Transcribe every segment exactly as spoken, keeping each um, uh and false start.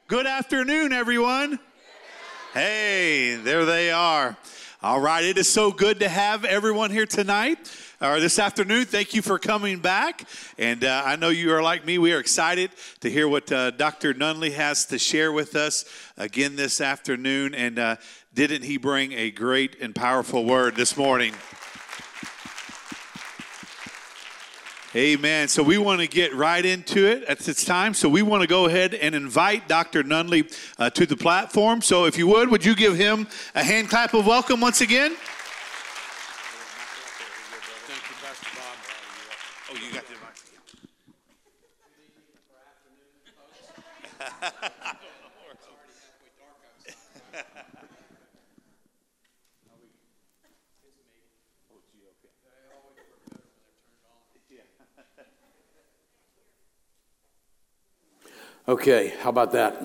Good afternoon, everyone. Hey, there they are. All right, it is so good to have everyone here tonight, or this afternoon. Thank you for coming back. And uh, I know you are like me. We are excited to hear what uh, Doctor Nunley has to share with us again this afternoon. And uh, didn't he bring a great and powerful word this morning? Amen. So we want to get right into it at this time. So we want to go ahead and invite Doctor Nunley uh, to the platform. So if you would, would you give him a hand clap of welcome once again? Thank you, Pastor Bob. Oh, you got the mic. Okay, how about that?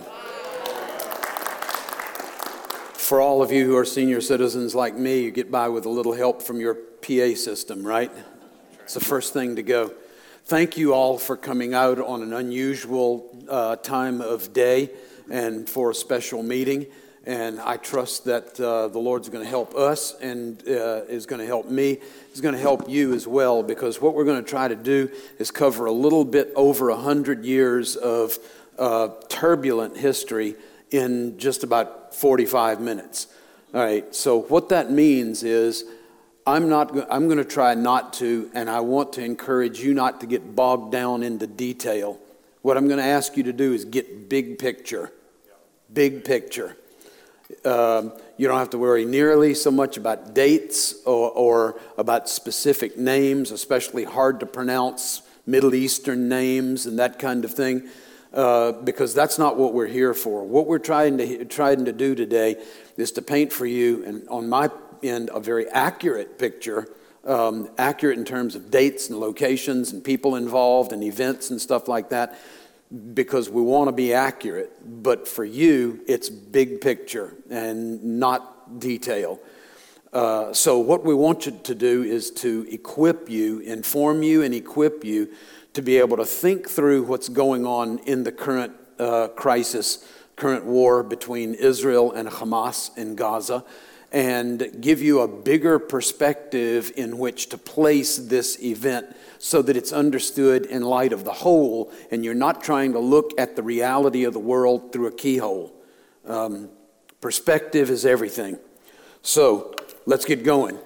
For all of you who are senior citizens like me, you get by with a little help from your P A system, right? It's the first thing to go. Thank you all for coming out on an unusual uh, time of day and for a special meeting. And I trust that uh, the Lord's going to help us and uh, is going to help me. He's going to help you as well, because what we're going to try to do is cover a little bit over one hundred years of uh, turbulent history in just about forty-five minutes. All right, so what that means is I'm not. I'm going to try not to, and I want to encourage you not to get bogged down into detail. What I'm going to ask you to do is get big picture, big picture. Um, you don't have to worry nearly so much about dates or, or about specific names, especially hard to pronounce Middle Eastern names and that kind of thing, uh, because that's not what we're here for. What we're trying to trying to do today is to paint for you, and on my end, a very accurate picture, um, accurate in terms of dates and locations and people involved and events and stuff like that, because we want to be accurate. But for you, it's big picture and not detail. Uh, so what we want you to do is to equip you, inform you and equip you to be able to think through what's going on in the current uh, crisis, current war between Israel and Hamas in Gaza, and give you a bigger perspective in which to place this event so that it's understood in light of the whole, and you're not trying to look at the reality of the world through a keyhole. Um, perspective is everything. So let's get going.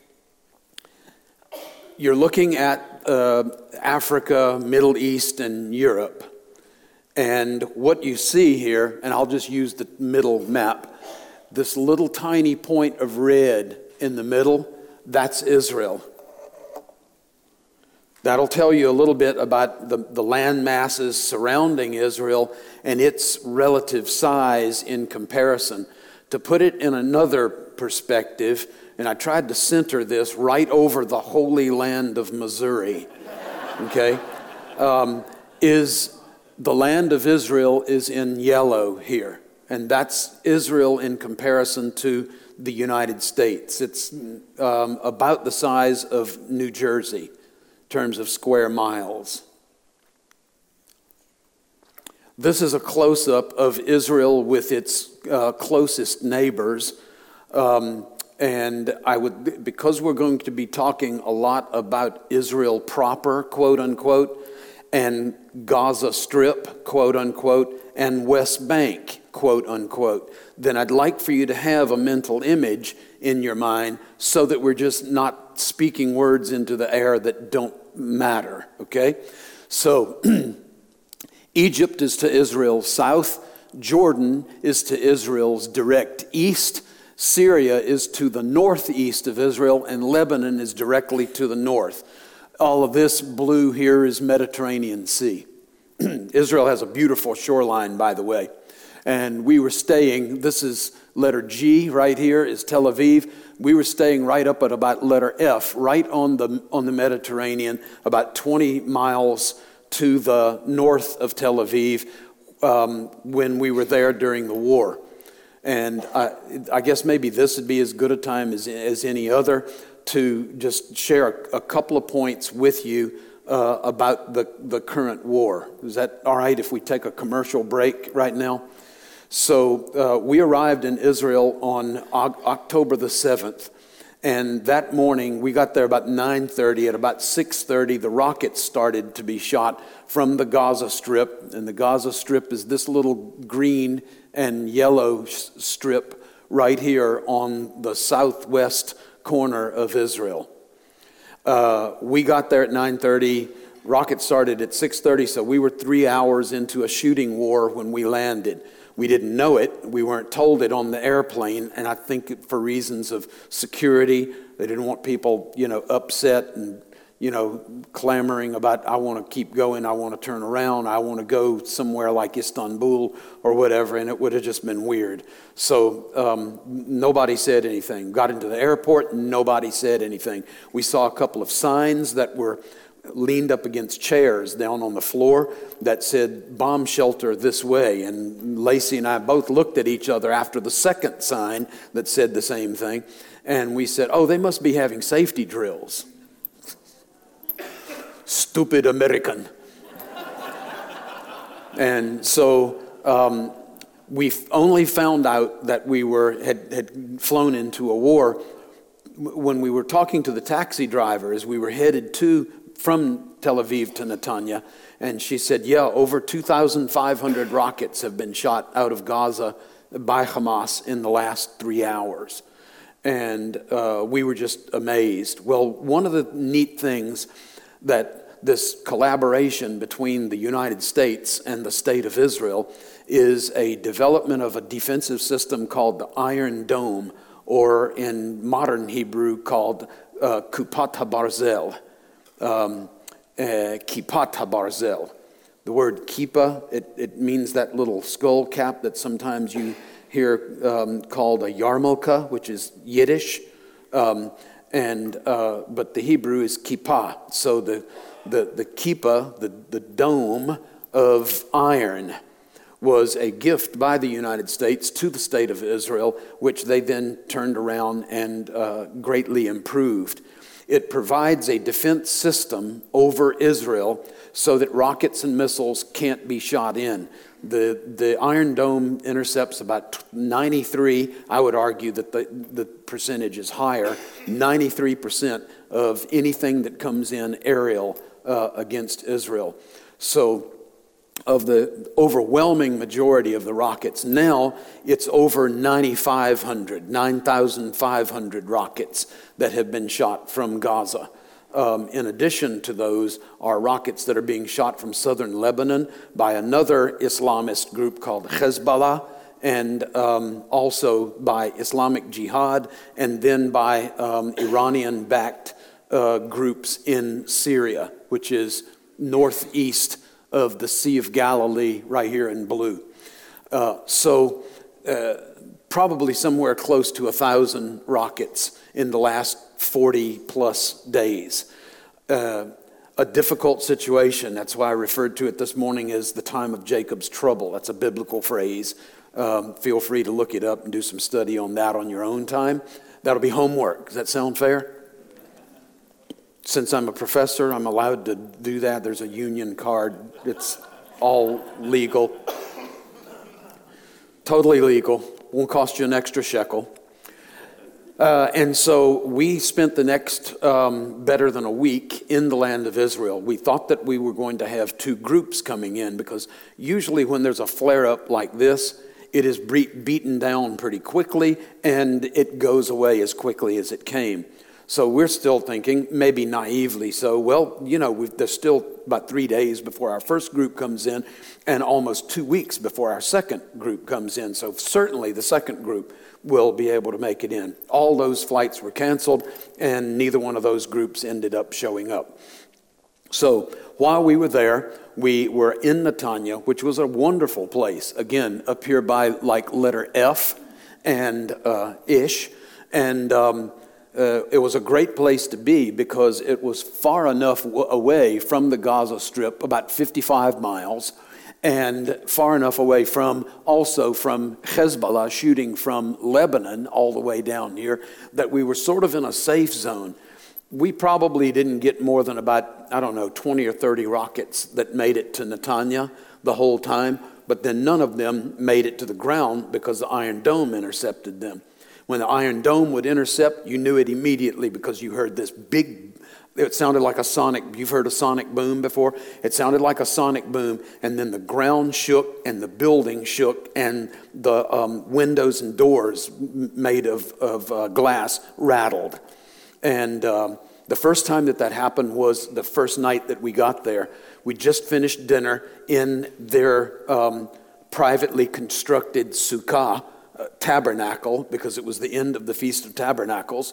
You're looking at uh, Africa, Middle East, and Europe. And what you see here, and I'll just use the middle map, this little tiny point of red in the middle, that's Israel. That'll tell you a little bit about the, the land masses surrounding Israel and its relative size in comparison. To put it in another perspective, and I tried to center this right over the holy land of Missouri, okay, um, is the land of Israel is in yellow here. And that's Israel in comparison to the United States. It's um, about the size of New Jersey in terms of square miles. This is a close-up of Israel with its uh, closest neighbors. Um, and I would, because we're going to be talking a lot about Israel proper, quote unquote, and Gaza Strip, quote unquote, and West Bank, quote unquote, then I'd like for you to have a mental image in your mind so that we're just not speaking words into the air that don't matter, okay? So Egypt is to Israel's south, Jordan is to Israel's direct east, Syria is to the northeast of Israel, and Lebanon is directly to the north. All of this blue here is Mediterranean Sea. Israel has a beautiful shoreline, by the way. And we were staying, this is letter G right here, is Tel Aviv. We were staying right up at about letter F, right on the on the Mediterranean, about twenty miles to the north of Tel Aviv, um, when we were there during the war. And I, I guess maybe this would be as good a time as, as any other to just share a, a couple of points with you uh, about the, the current war. Is that all right if we take a commercial break right now? So uh, we arrived in Israel on o- October the seventh. And that morning, we got there about nine thirty. At about six thirty, the rockets started to be shot from the Gaza Strip. And the Gaza Strip is this little green and yellow strip right here on the southwest corner of Israel. Uh, we got there at nine thirty. Rockets started at six thirty, so we were three hours into a shooting war when we landed. We didn't know it. We weren't told it on the airplane, and I think for reasons of security, they didn't want people, you know, upset and, you know, clamoring about, I want to keep going, I want to turn around, I want to go somewhere like Istanbul or whatever, and it would have just been weird. So um, nobody said anything. Got into the airport, nobody said anything. We saw a couple of signs that were leaned up against chairs down on the floor that said bomb shelter this way, and Lacey and I both looked at each other after the second sign that said the same thing, and we said, oh, they must be having safety drills. Stupid American. And so um, we only found out that we were had, had flown into a war when we were talking to the taxi driver as we were headed to from Tel Aviv to Netanya, and she said, yeah, over two thousand five hundred rockets have been shot out of Gaza by Hamas in the last three hours. And uh, we were just amazed. Well, one of the neat things that this collaboration between the United States and the State of Israel is a development of a defensive system called the Iron Dome, or in modern Hebrew called uh, Kupat HaBarzel. Um, uh, Kipat HaBarzel. The word kippah, it, it means that little skull cap that sometimes you hear um, called a yarmulke, which is Yiddish. Um, and uh, but the Hebrew is kippah. So the the the kippah, the, the dome of iron, was a gift by the United States to the State of Israel, which they then turned around and uh, greatly improved. It provides a defense system over Israel so that rockets and missiles can't be shot in. The the Iron Dome intercepts about ninety-three, I would argue that the, the percentage is higher, ninety-three percent of anything that comes in aerial uh, against Israel. So of the overwhelming majority of the rockets, now it's over ninety-five hundred, nine thousand five hundred rockets that have been shot from Gaza. Um, in addition to those are rockets that are being shot from southern Lebanon by another Islamist group called Hezbollah, and um, also by Islamic Jihad, and then by um, Iranian-backed uh, groups in Syria, which is northeast of the Sea of Galilee right here in blue. Uh, so uh, probably somewhere close to a thousand rockets in the last forty plus days. Uh, a difficult situation. That's why I referred to it this morning as the time of Jacob's trouble. That's a biblical phrase. Um, feel free to look it up and do some study on that on your own time. That'll be homework. Does that sound fair? Since I'm a professor, I'm allowed to do that. There's a union card. It's all legal. Totally legal. Won't cost you an extra shekel. Uh, and so we spent the next um, better than a week in the land of Israel. We thought that we were going to have two groups coming in, because usually when there's a flare-up like this, it is bre- beaten down pretty quickly and it goes away as quickly as it came. So we're still thinking, maybe naively so, well, you know, we've, there's still about three days before our first group comes in and almost two weeks before our second group comes in. So certainly the second group will be able to make it in. All those flights were canceled and neither one of those groups ended up showing up. So while we were there, we were in Netanya, which was a wonderful place. Again, up here by like letter F and uh, Ish. And um, uh, it was a great place to be because it was far enough w- away from the Gaza Strip, about fifty-five miles, and far enough away from, also from Hezbollah shooting from Lebanon all the way down here, that we were sort of in a safe zone. We probably didn't get more than about, I don't know, twenty or thirty rockets that made it to Netanya. the whole time, but then none of them made it to the ground because the Iron Dome intercepted them. When the Iron Dome would intercept, you knew it immediately because you heard this big, it sounded like a sonic, you've heard a sonic boom before? It sounded like a sonic boom, and then the ground shook and the building shook and the um, windows and doors made of, of uh, glass rattled. And um, the first time that that happened was the first night that we got there. We just finished dinner in their um, privately constructed sukkah, uh, tabernacle, because it was the end of the Feast of Tabernacles.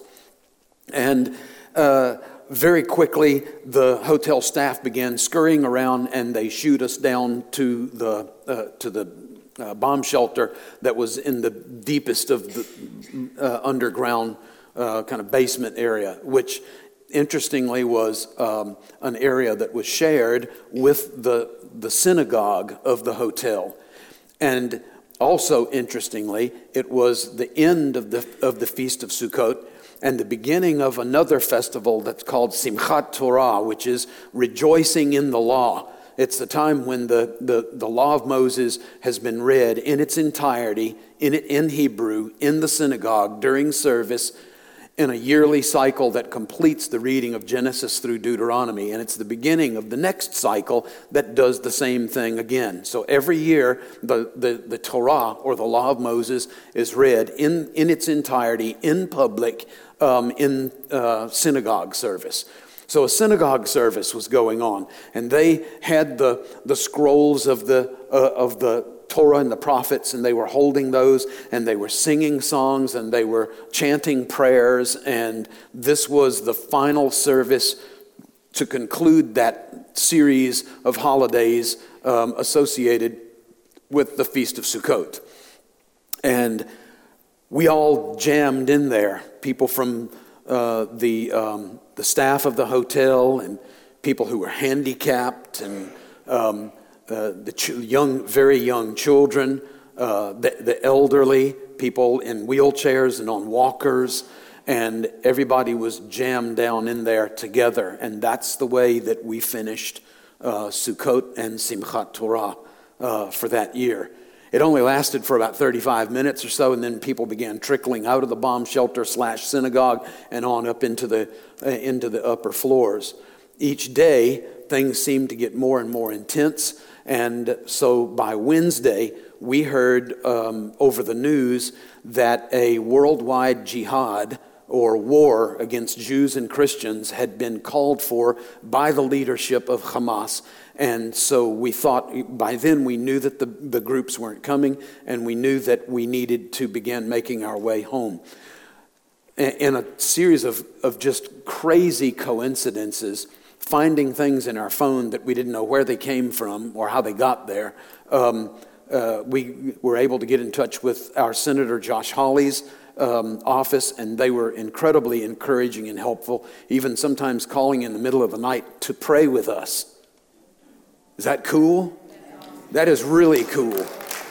And uh, very quickly, the hotel staff began scurrying around, and they shooed us down to the uh, to the uh, bomb shelter that was in the deepest of the uh, underground uh, kind of basement area, which interestingly was um, an area that was shared with the the synagogue of the hotel. And also interestingly, it was the end of the of the Feast of Sukkot and the beginning of another festival that's called Simchat Torah, which is rejoicing in the law. It's the time when the, the, the law of Moses has been read in its entirety, in, in Hebrew, in the synagogue, during service, in a yearly cycle that completes the reading of Genesis through Deuteronomy. And it's the beginning of the next cycle that does the same thing again. So every year, the, the, the Torah, or the law of Moses, is read in, in its entirety, in public, um, in uh, synagogue service. So a synagogue service was going on, and they had the, the scrolls of the, uh, of the Torah and the prophets, and they were holding those, and they were singing songs, and they were chanting prayers, and this was the final service to conclude that series of holidays um, associated with the Feast of Sukkot. And we all jammed in there, people from uh, the um, the staff of the hotel, and people who were handicapped, and um, Uh, the ch- young, very young children, uh, the, the elderly, people in wheelchairs and on walkers, and everybody was jammed down in there together. And that's the way that we finished uh, Sukkot and Simchat Torah uh, for that year. It only lasted for about thirty-five minutes or so, and then people began trickling out of the bomb shelter slash synagogue and on up into the uh, into the upper floors. Each day, things seemed to get more and more intense. And so by Wednesday, we heard um, over the news that a worldwide jihad or war against Jews and Christians had been called for by the leadership of Hamas. And so we thought, by then we knew that the, the groups weren't coming, and we knew that we needed to begin making our way home. In a series of, of just crazy coincidences, finding things in our phone that we didn't know where they came from or how they got there. Um, uh, we were able to get in touch with our Senator Josh Hawley's um, office, and they were incredibly encouraging and helpful, even sometimes calling in the middle of the night to pray with us. Is that cool? That is really cool.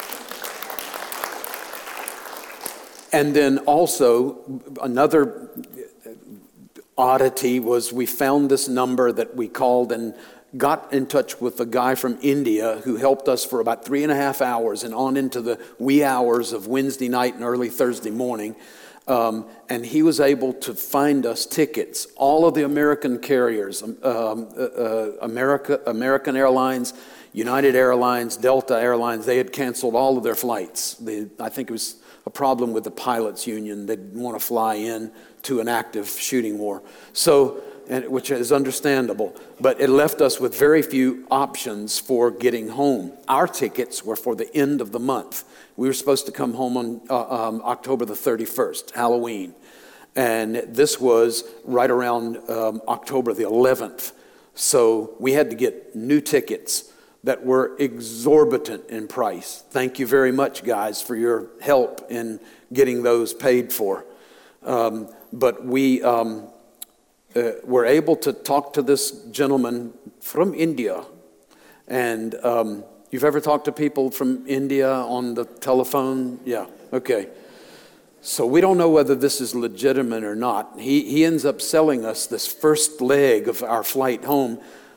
And then also another oddity was we found this number that we called and got in touch with a guy from India who helped us for about three and a half hours and on into the wee hours of Wednesday night and early Thursday morning. Um, and he was able to find us tickets. All of the American carriers, um, uh, uh, America, American Airlines, United Airlines, Delta Airlines, they had canceled all of their flights. They, I think it was a problem with the pilots union. They didn't want to fly in to an active shooting war. So, and, which is understandable, but it left us with very few options for getting home. Our tickets were for the end of the month. We were supposed to come home on uh, um, October the thirty-first, Halloween. And this was right around um, October the eleventh. So we had to get new tickets that were exorbitant in price. Thank you very much, guys, for your help in getting those paid for. Um, but we um, uh, were able to talk to this gentleman from India. And um, you've ever talked to people from India on the telephone? Yeah, okay. So we don't know whether this is legitimate or not. He, he ends up selling us this first leg of our flight home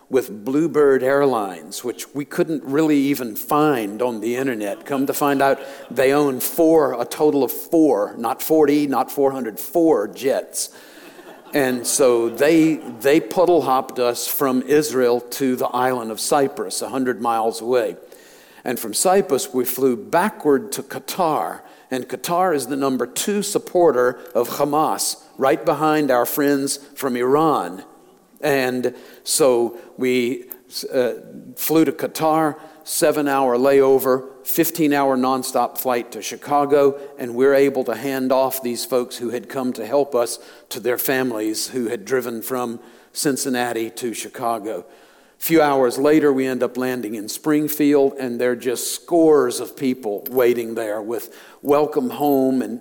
with Bluebird Airlines, which we couldn't really even find on the internet. Come to find out, they own four, a total of four, not forty, not four hundred, four jets. And so they they puddle hopped us from Israel to the island of Cyprus, one hundred miles away. And from Cyprus, we flew backward to Qatar. And Qatar is the number two supporter of Hamas, right behind our friends from Iran. And so we uh, flew to Qatar, seven-hour layover, fifteen-hour nonstop flight to Chicago, and we're able to hand off these folks who had come to help us to their families who had driven from Cincinnati to Chicago. A few hours later, we end up landing in Springfield, and there are just scores of people waiting there with welcome home and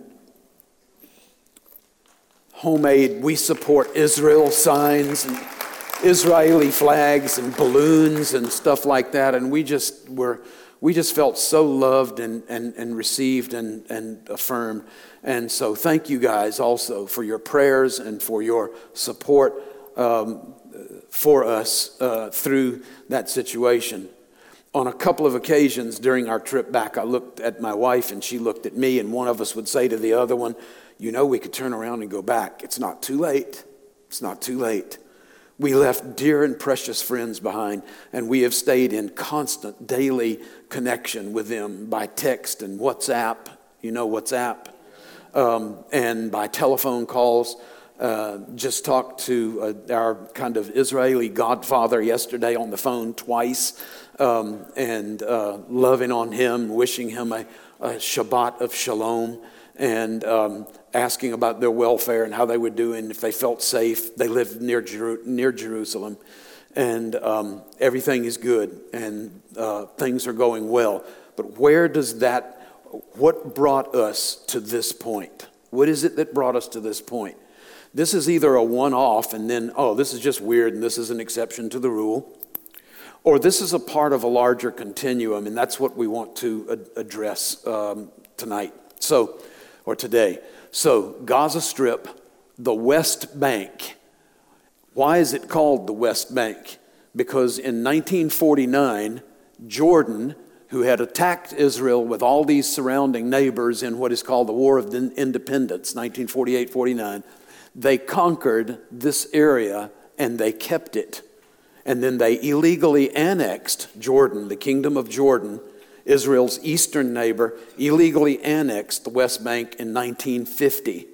homemade "We Support Israel" signs and Israeli flags and balloons and stuff like that. And we just were, we just felt so loved and, and, and received and, and affirmed. And so thank you guys also for your prayers and for your support um, for us uh, through that situation. On a couple of occasions during our trip back, I looked at my wife and she looked at me, and one of us would say to the other one, you know, we could turn around and go back. It's not too late. It's not too late. We left dear and precious friends behind, and we have stayed in constant daily connection with them by text and WhatsApp. You know WhatsApp. Um, and by telephone calls. Uh, just talked to uh, our kind of Israeli godfather yesterday on the phone twice, um, and uh, loving on him, wishing him a, a Shabbat of Shalom, and um, asking about their welfare and how they were doing, if they felt safe. They lived near Jeru- near Jerusalem, and um, everything is good, and uh, things are going well. But where does that, what brought us to this point? What is it that brought us to this point? This is either a one-off and then, oh, this is just weird and this is an exception to the rule, or this is a part of a larger continuum, and that's what we want to ad- address um, tonight, so, or today. So, Gaza Strip, the West Bank. Why is it called the West Bank? Because in nineteen forty-nine, Jordan, who had attacked Israel with all these surrounding neighbors in what is called the War of Independence, nineteen forty-eight forty-nine, they conquered this area and they kept it. And then they illegally annexed Jordan, the Kingdom of Jordan, Israel's eastern neighbor, illegally annexed the West Bank in nineteen fifty.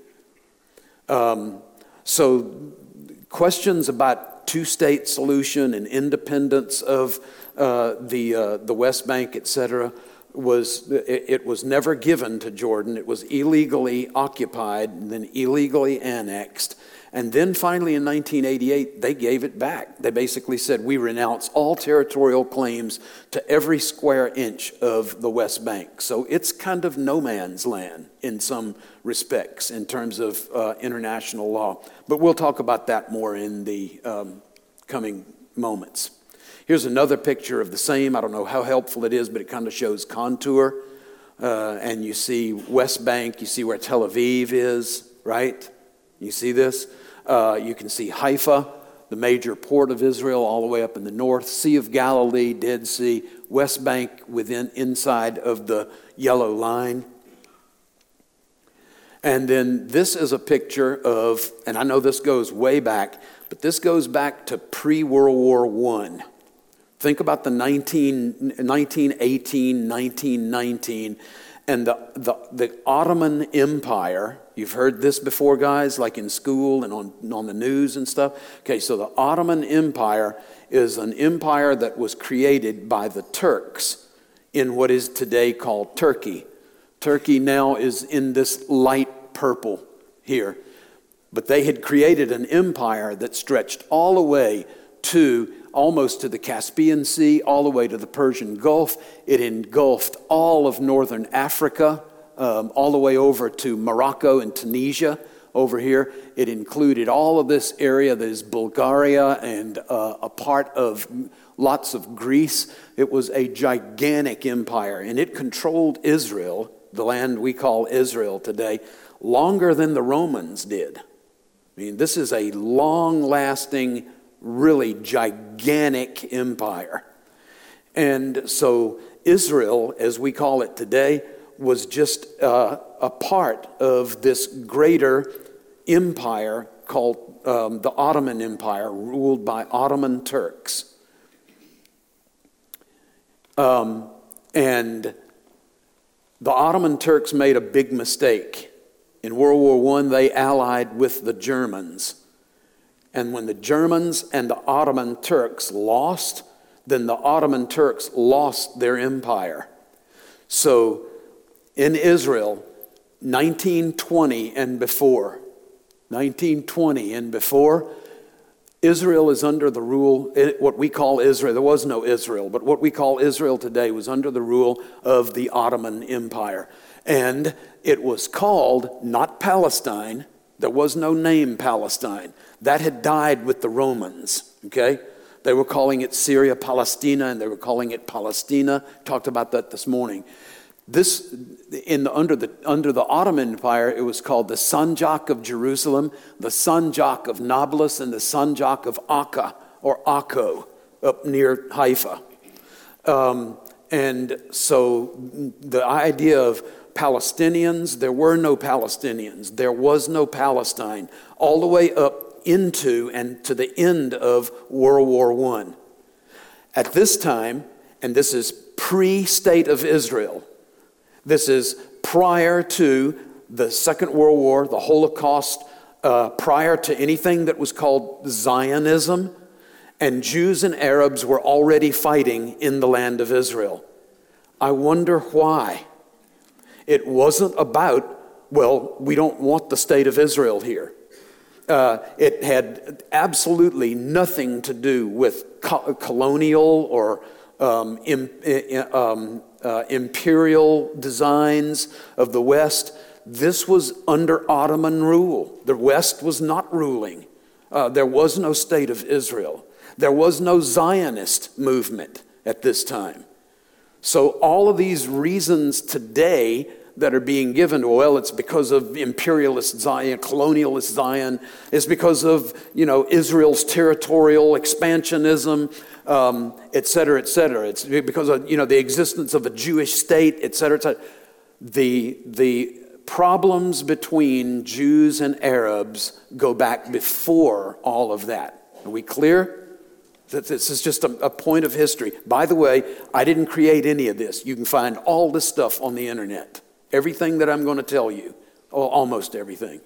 Um, so questions about two-state solution and independence of uh, the uh, the West Bank, et cetera, was it, it was never given to Jordan. It was illegally occupied and then illegally annexed. And then finally in nineteen eighty-eight, they gave it back. They basically said, we renounce all territorial claims to every square inch of the West Bank. So it's kind of no man's land in some respects in terms of uh, international law. But we'll talk about that more in the um, coming moments. Here's another picture of the same. I don't know how helpful it is, but it kind of shows contour. Uh, and you see West Bank, you see where Tel Aviv is, right? You see this? Uh, you can see Haifa, the major port of Israel, all the way up in the north. Sea of Galilee, Dead Sea, West Bank within inside of the yellow line. And then this is a picture of, and I know this goes way back, but this goes back to pre-World War One. Think about the nineteen, nineteen eighteen, nineteen nineteen, and the, the, the Ottoman Empire. You've heard this before, guys, like in school and on, on the news and stuff. Okay, so the Ottoman Empire is an empire that was created by the Turks in what is today called Turkey. Turkey now is in this light purple here. But they had created an empire that stretched all the way to almost to the Caspian Sea, all the way to the Persian Gulf. It engulfed all of northern Africa, um, all the way over to Morocco and Tunisia over here. It included all of this area that is Bulgaria and uh, a part of lots of Greece. It was a gigantic empire, and it controlled Israel, the land we call Israel today, longer than the Romans did. I mean, this is a long-lasting really gigantic empire. And so Israel, as we call it today, was just uh, a part of this greater empire called um, the Ottoman Empire, ruled by Ottoman Turks. Um, and the Ottoman Turks made a big mistake. In World War One, they allied with the Germans. And when the Germans and the Ottoman Turks lost, then the Ottoman Turks lost their empire. So in Israel, nineteen twenty and before, nineteen twenty and before, Israel is under the rule, what we call Israel. There was no Israel, but what we call Israel today was under the rule of the Ottoman Empire. And it was called not Palestine. There was no name Palestine. That had died with the Romans, okay? They were calling it Syria Palestina, and they were calling it Palestina. Talked about that this morning. This, in the, under the under the Ottoman Empire, it was called the Sanjak of Jerusalem, the Sanjak of Nablus, and the Sanjak of Akka, or Akko, up near Haifa. Um, and so the idea of Palestinians, there were no Palestinians. There was no Palestine, all the way up into and to the end of World War One. At this time, and this is pre-state of Israel, this is prior to the Second World War, the Holocaust, uh, prior to anything that was called Zionism, and Jews and Arabs were already fighting in the land of Israel. I wonder why. It wasn't about, well, we don't want the state of Israel here. Uh, it had absolutely nothing to do with co- colonial or um, im- um, uh, imperial designs of the West. This was under Ottoman rule. The West was not ruling. Uh, there was no state of Israel. There was no Zionist movement at this time. So all of these reasons today that are being given, well, it's because of imperialist Zion, colonialist Zion, it's because of, you know, Israel's territorial expansionism, um, et cetera, et cetera. It's because of, you know, the existence of a Jewish state, et cetera, et cetera. The, the problems between Jews and Arabs go back before all of that. Are we clear? This is just a, a point of history. By the way, I didn't create any of this. You can find all this stuff on the internet. Everything that I'm going to tell you, almost everything.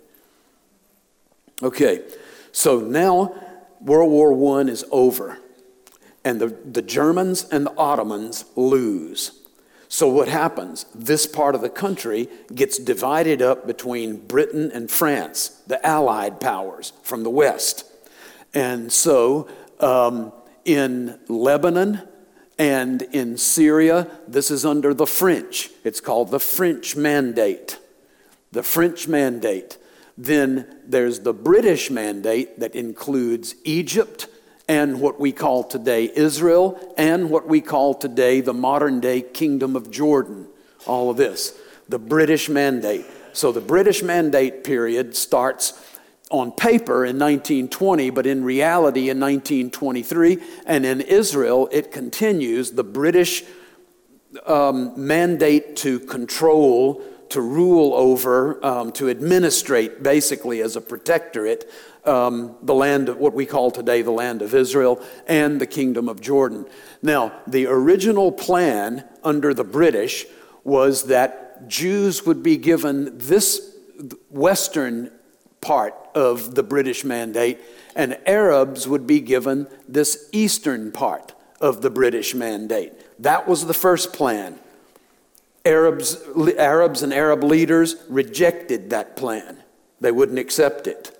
Okay, so now World War One is over, and the, the Germans and the Ottomans lose. So what happens? This part of the country gets divided up between Britain and France, the Allied powers from the West. And so um, in Lebanon and in Syria, this is under the French. It's called the French Mandate. The French Mandate. Then there's the British Mandate that includes Egypt and what we call today Israel and what we call today the modern-day Kingdom of Jordan. All of this. The British Mandate. So the British Mandate period starts on paper in nineteen twenty, but in reality in nineteen twenty-three, and in Israel it continues the British um, mandate to control, to rule over, um, to administrate basically as a protectorate um, the land of what we call today the land of Israel and the Kingdom of Jordan. Now, the original plan under the British was that Jews would be given this western part of the British Mandate, and Arabs would be given this eastern part of the British Mandate. That was the first plan. Arabs, Arabs and Arab leaders rejected that plan. They wouldn't accept it.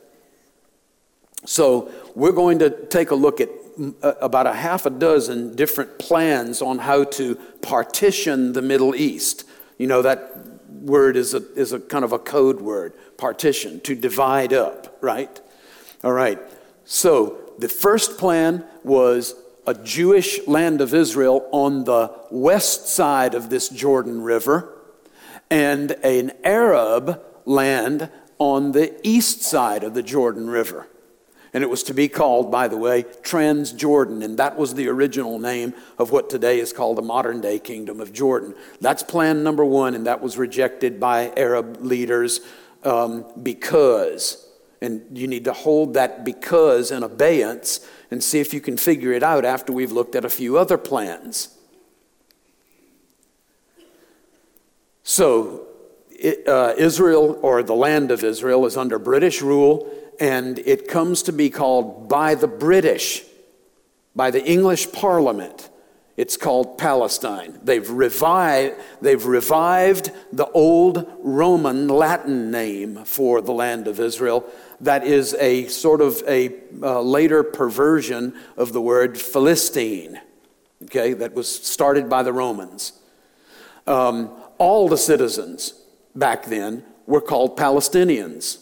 So we're going to take a look at about a half a dozen different plans on how to partition the Middle East. You know, that word is a is a kind of a code word, partition, to divide up, right? All right. So the first plan was a Jewish land of Israel on the west side of this Jordan River and an Arab land on the east side of the Jordan River. And it was to be called, by the way, Transjordan. And that was the original name of what today is called the modern-day Kingdom of Jordan. That's plan number one, and that was rejected by Arab leaders um, because. And you need to hold that because in abeyance and see if you can figure it out after we've looked at a few other plans. So, it, uh, Israel, or the land of Israel, is under British rule, and it comes to be called by the British, by the English Parliament. It's called Palestine. They've revived, they've revived the old Roman Latin name for the land of Israel. That is a sort of a uh, later perversion of the word Philistine, okay, that was started by the Romans. Um, all the citizens back then were called Palestinians.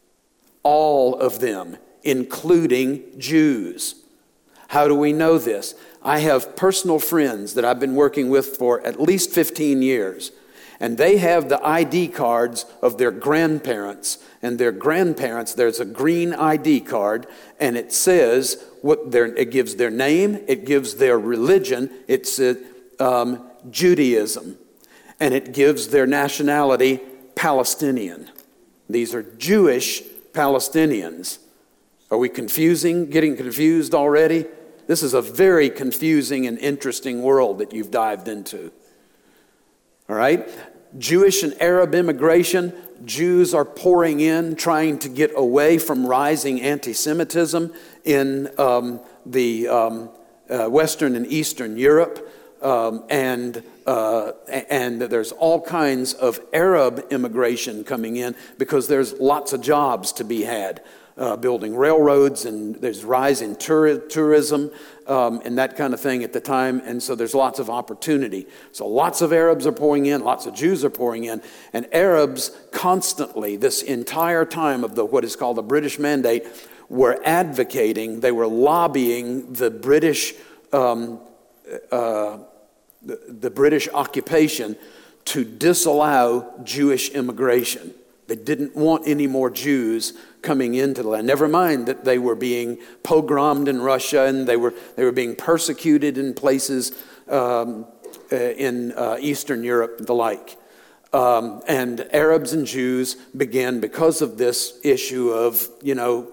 All of them, including Jews. How do we know this? I have personal friends that I've been working with for at least fifteen years, and they have the I D cards of their grandparents. And their grandparents, there's a green I D card, and it says what their, it gives their name, it gives their religion, it's um, Judaism, and it gives their nationality, Palestinian. These are Jewish Palestinians. Are we confusing, getting confused already? This is a very confusing and interesting world that you've dived into. All right? Jewish and Arab immigration, Jews are pouring in, trying to get away from rising anti-Semitism in um, the um, uh, Western and Eastern Europe. Um, and uh, and there's all kinds of Arab immigration coming in because there's lots of jobs to be had, uh, building railroads, and there's rise in tour- tourism um, and that kind of thing at the time. And so there's lots of opportunity. So lots of Arabs are pouring in, lots of Jews are pouring in, and Arabs constantly, this entire time of the what is called the British Mandate, were advocating, they were lobbying the British um, uh, The, the British occupation to disallow Jewish immigration. They didn't want any more Jews coming into the land. Never mind that they were being pogromed in Russia, and they were they were being persecuted in places um, uh, in uh, Eastern Europe, the like. Um, and Arabs and Jews began, because of this issue of, you know,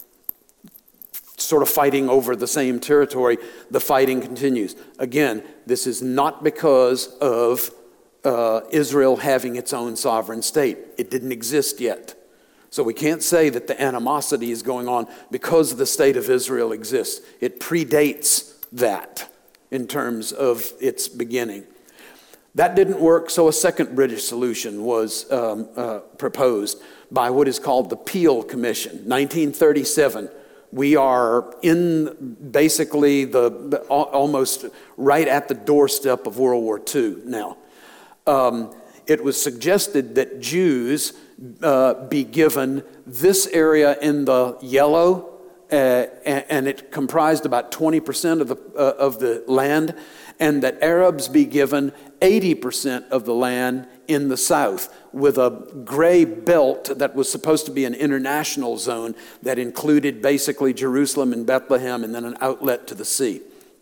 sort of fighting over the same territory, the fighting continues. Again, this is not because of uh, Israel having its own sovereign state. It didn't exist yet. So we can't say that the animosity is going on because the state of Israel exists. It predates that in terms of its beginning. That didn't work, so a second British solution was um, uh, proposed by what is called the Peel Commission, nineteen thirty-seven. We are in basically the, the almost right at the doorstep of World War Two now. Um, it was suggested that Jews uh, be given this area in the yellow, uh, and, and it comprised about twenty percent of the uh, of the land, and that Arabs be given eighty percent of the land in the south, with a gray belt that was supposed to be an international zone that included basically Jerusalem and Bethlehem, and then an outlet to the sea.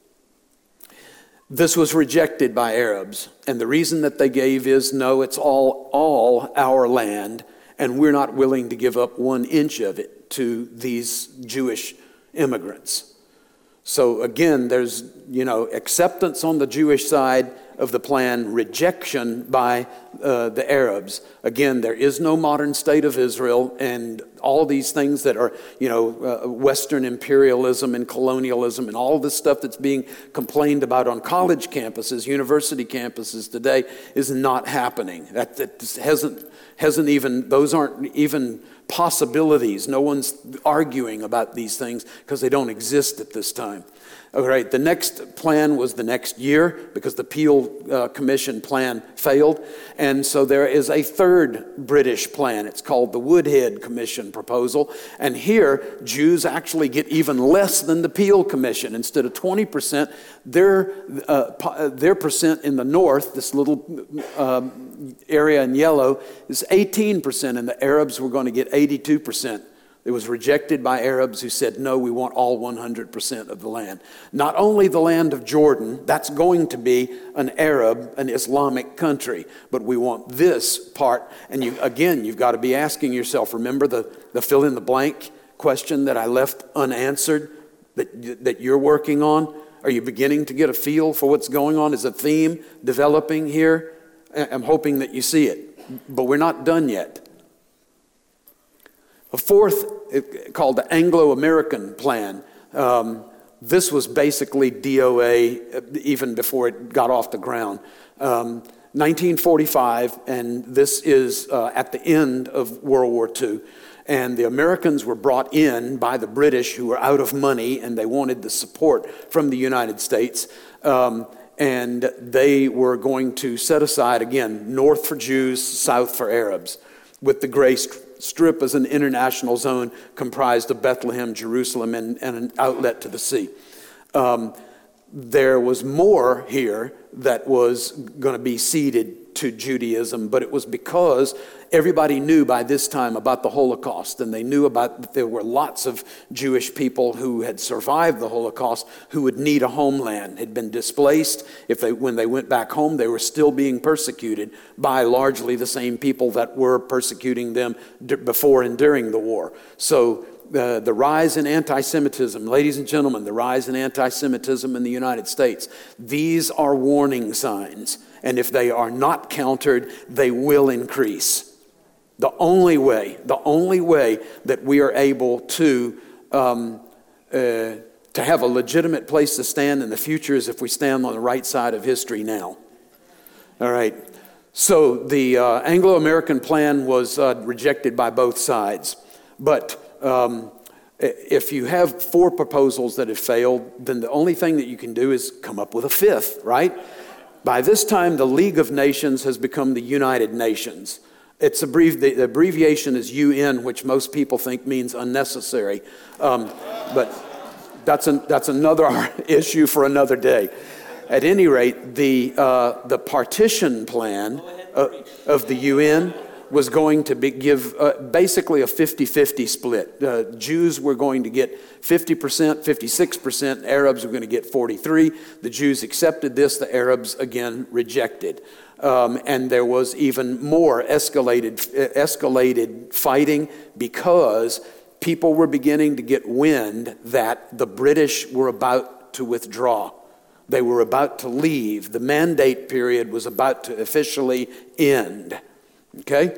This was rejected by Arabs, and the reason that they gave is, no, it's all, all our land, and we're not willing to give up one inch of it to these Jewish immigrants. So again, there's, you know, acceptance on the Jewish side of the plan, rejection by uh, the Arabs. Again, there is no modern state of Israel, and all these things that are, you know, uh, Western imperialism and colonialism and all this stuff that's being complained about on college campuses, university campuses today is not happening. That, that hasn't, hasn't even, those aren't even possibilities. No one's arguing about these things because they don't exist at this time. All right, the next plan was the next year because the Peel uh, Commission plan failed. And so there is a third British plan. It's called the Woodhead Commission proposal. And here, Jews actually get even less than the Peel Commission. Instead of twenty percent, their, uh, their percent in the north, this little um, area in yellow, is eighteen percent. And the Arabs were going to get eighty-two percent It was rejected by Arabs who said, no, we want all one hundred percent of the land. Not only the land of Jordan, that's going to be an Arab, an Islamic country, but we want this part. And you, again, you've got to be asking yourself, remember the, the fill in the blank question that I left unanswered that, that you're working on? Are you beginning to get a feel for what's going on? Is a theme developing here? I'm hoping that you see it, but we're not done yet. A fourth, called the Anglo-American Plan. Um, this was basically D O A even before it got off the ground. Um, nineteen forty-five, and this is uh, at the end of World War Two. And the Americans were brought in by the British, who were out of money, and they wanted the support from the United States. Um, and they were going to set aside, again, north for Jews, south for Arabs, with the Gray Strip as an international zone comprised of Bethlehem, Jerusalem, and, and an outlet to the sea. Um, there was more here that was going to be ceded to Judaism, but it was because everybody knew by this time about the Holocaust, and they knew about that there were lots of Jewish people who had survived the Holocaust who would need a homeland, had been displaced. If they, when they went back home, they were still being persecuted by largely the same people that were persecuting them d- before and during the war. So uh, the rise in anti-Semitism, ladies and gentlemen, the rise in anti-Semitism in the United States, these are warning signs. And if they are not countered, they will increase. The only way, the only way that we are able to um, uh, to have a legitimate place to stand in the future is if we stand on the right side of history now. All right. So the uh, Anglo-American Plan was uh, rejected by both sides. But um, if you have four proposals that have failed, then the only thing that you can do is come up with a fifth, right? By this time, the League of Nations has become the United Nations. It's abbrevi- the abbreviation is U N, which most people think means unnecessary. Um, but that's, an, that's another issue for another day. At any rate, the, uh, the partition plan uh, of the U N was going to be, give uh, basically a fifty-fifty split. Uh, Jews were going to get fifty percent, fifty-six percent. Arabs were going to get forty-three. The Jews accepted this. The Arabs, again, rejected. Um, and there was even more escalated, uh, escalated fighting because people were beginning to get wind that the British were about to withdraw. They were about to leave. The mandate period was about to officially end. Okay?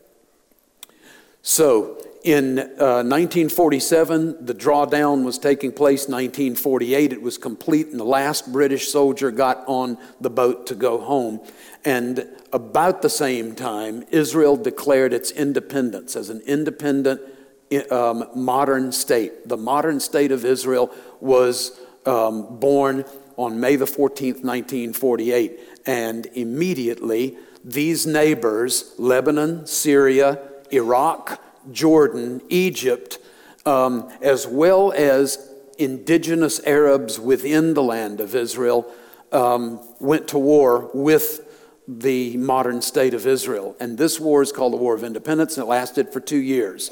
So in uh, nineteen forty-seven, the drawdown was taking place. nineteen forty-eight, it was complete, and the last British soldier got on the boat to go home. And about the same time, Israel declared its independence as an independent um, modern state. The modern state of Israel was um, born on May the fourteenth, nineteen forty-eight. And immediately, these neighbors, Lebanon, Syria, Iraq, Jordan, Egypt, um, as well as indigenous Arabs within the land of Israel, um, went to war with the modern state of Israel. And this war is called the War of Independence, and it lasted for two years.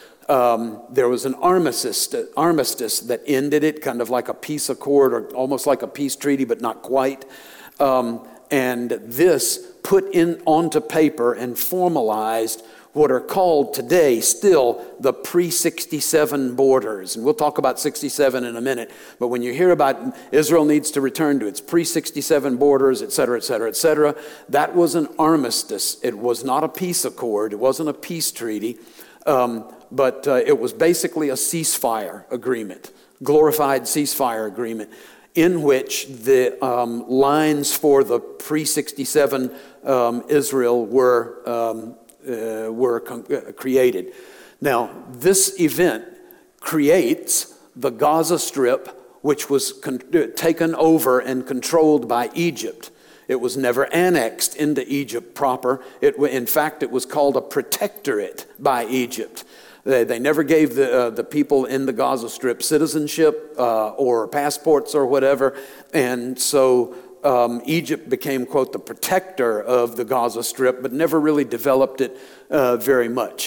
Um, there was an armistice, armistice that ended it, kind of like a peace accord or almost like a peace treaty, but not quite. Um, and this put in onto paper and formalized what are called today still the pre sixty-seven borders. And we'll talk about sixty-seven in a minute. But when you hear about Israel needs to return to its pre sixty-seven borders, et cetera, et cetera, et cetera, that was an armistice. It was not a peace accord. It wasn't a peace treaty. Um, but uh, it was basically a ceasefire agreement, glorified ceasefire agreement, in which the um, lines for the pre sixty-seven um, Israel were um, uh, were con- uh, created. Now, this event creates the Gaza Strip, which was con- taken over and controlled by Egypt. It was never annexed into Egypt proper. It, in fact, it was called a protectorate by Egypt. They, they never gave the, uh, the people in the Gaza Strip citizenship uh, or passports or whatever. And so um, Egypt became, quote, the protector of the Gaza Strip, but never really developed it uh, very much.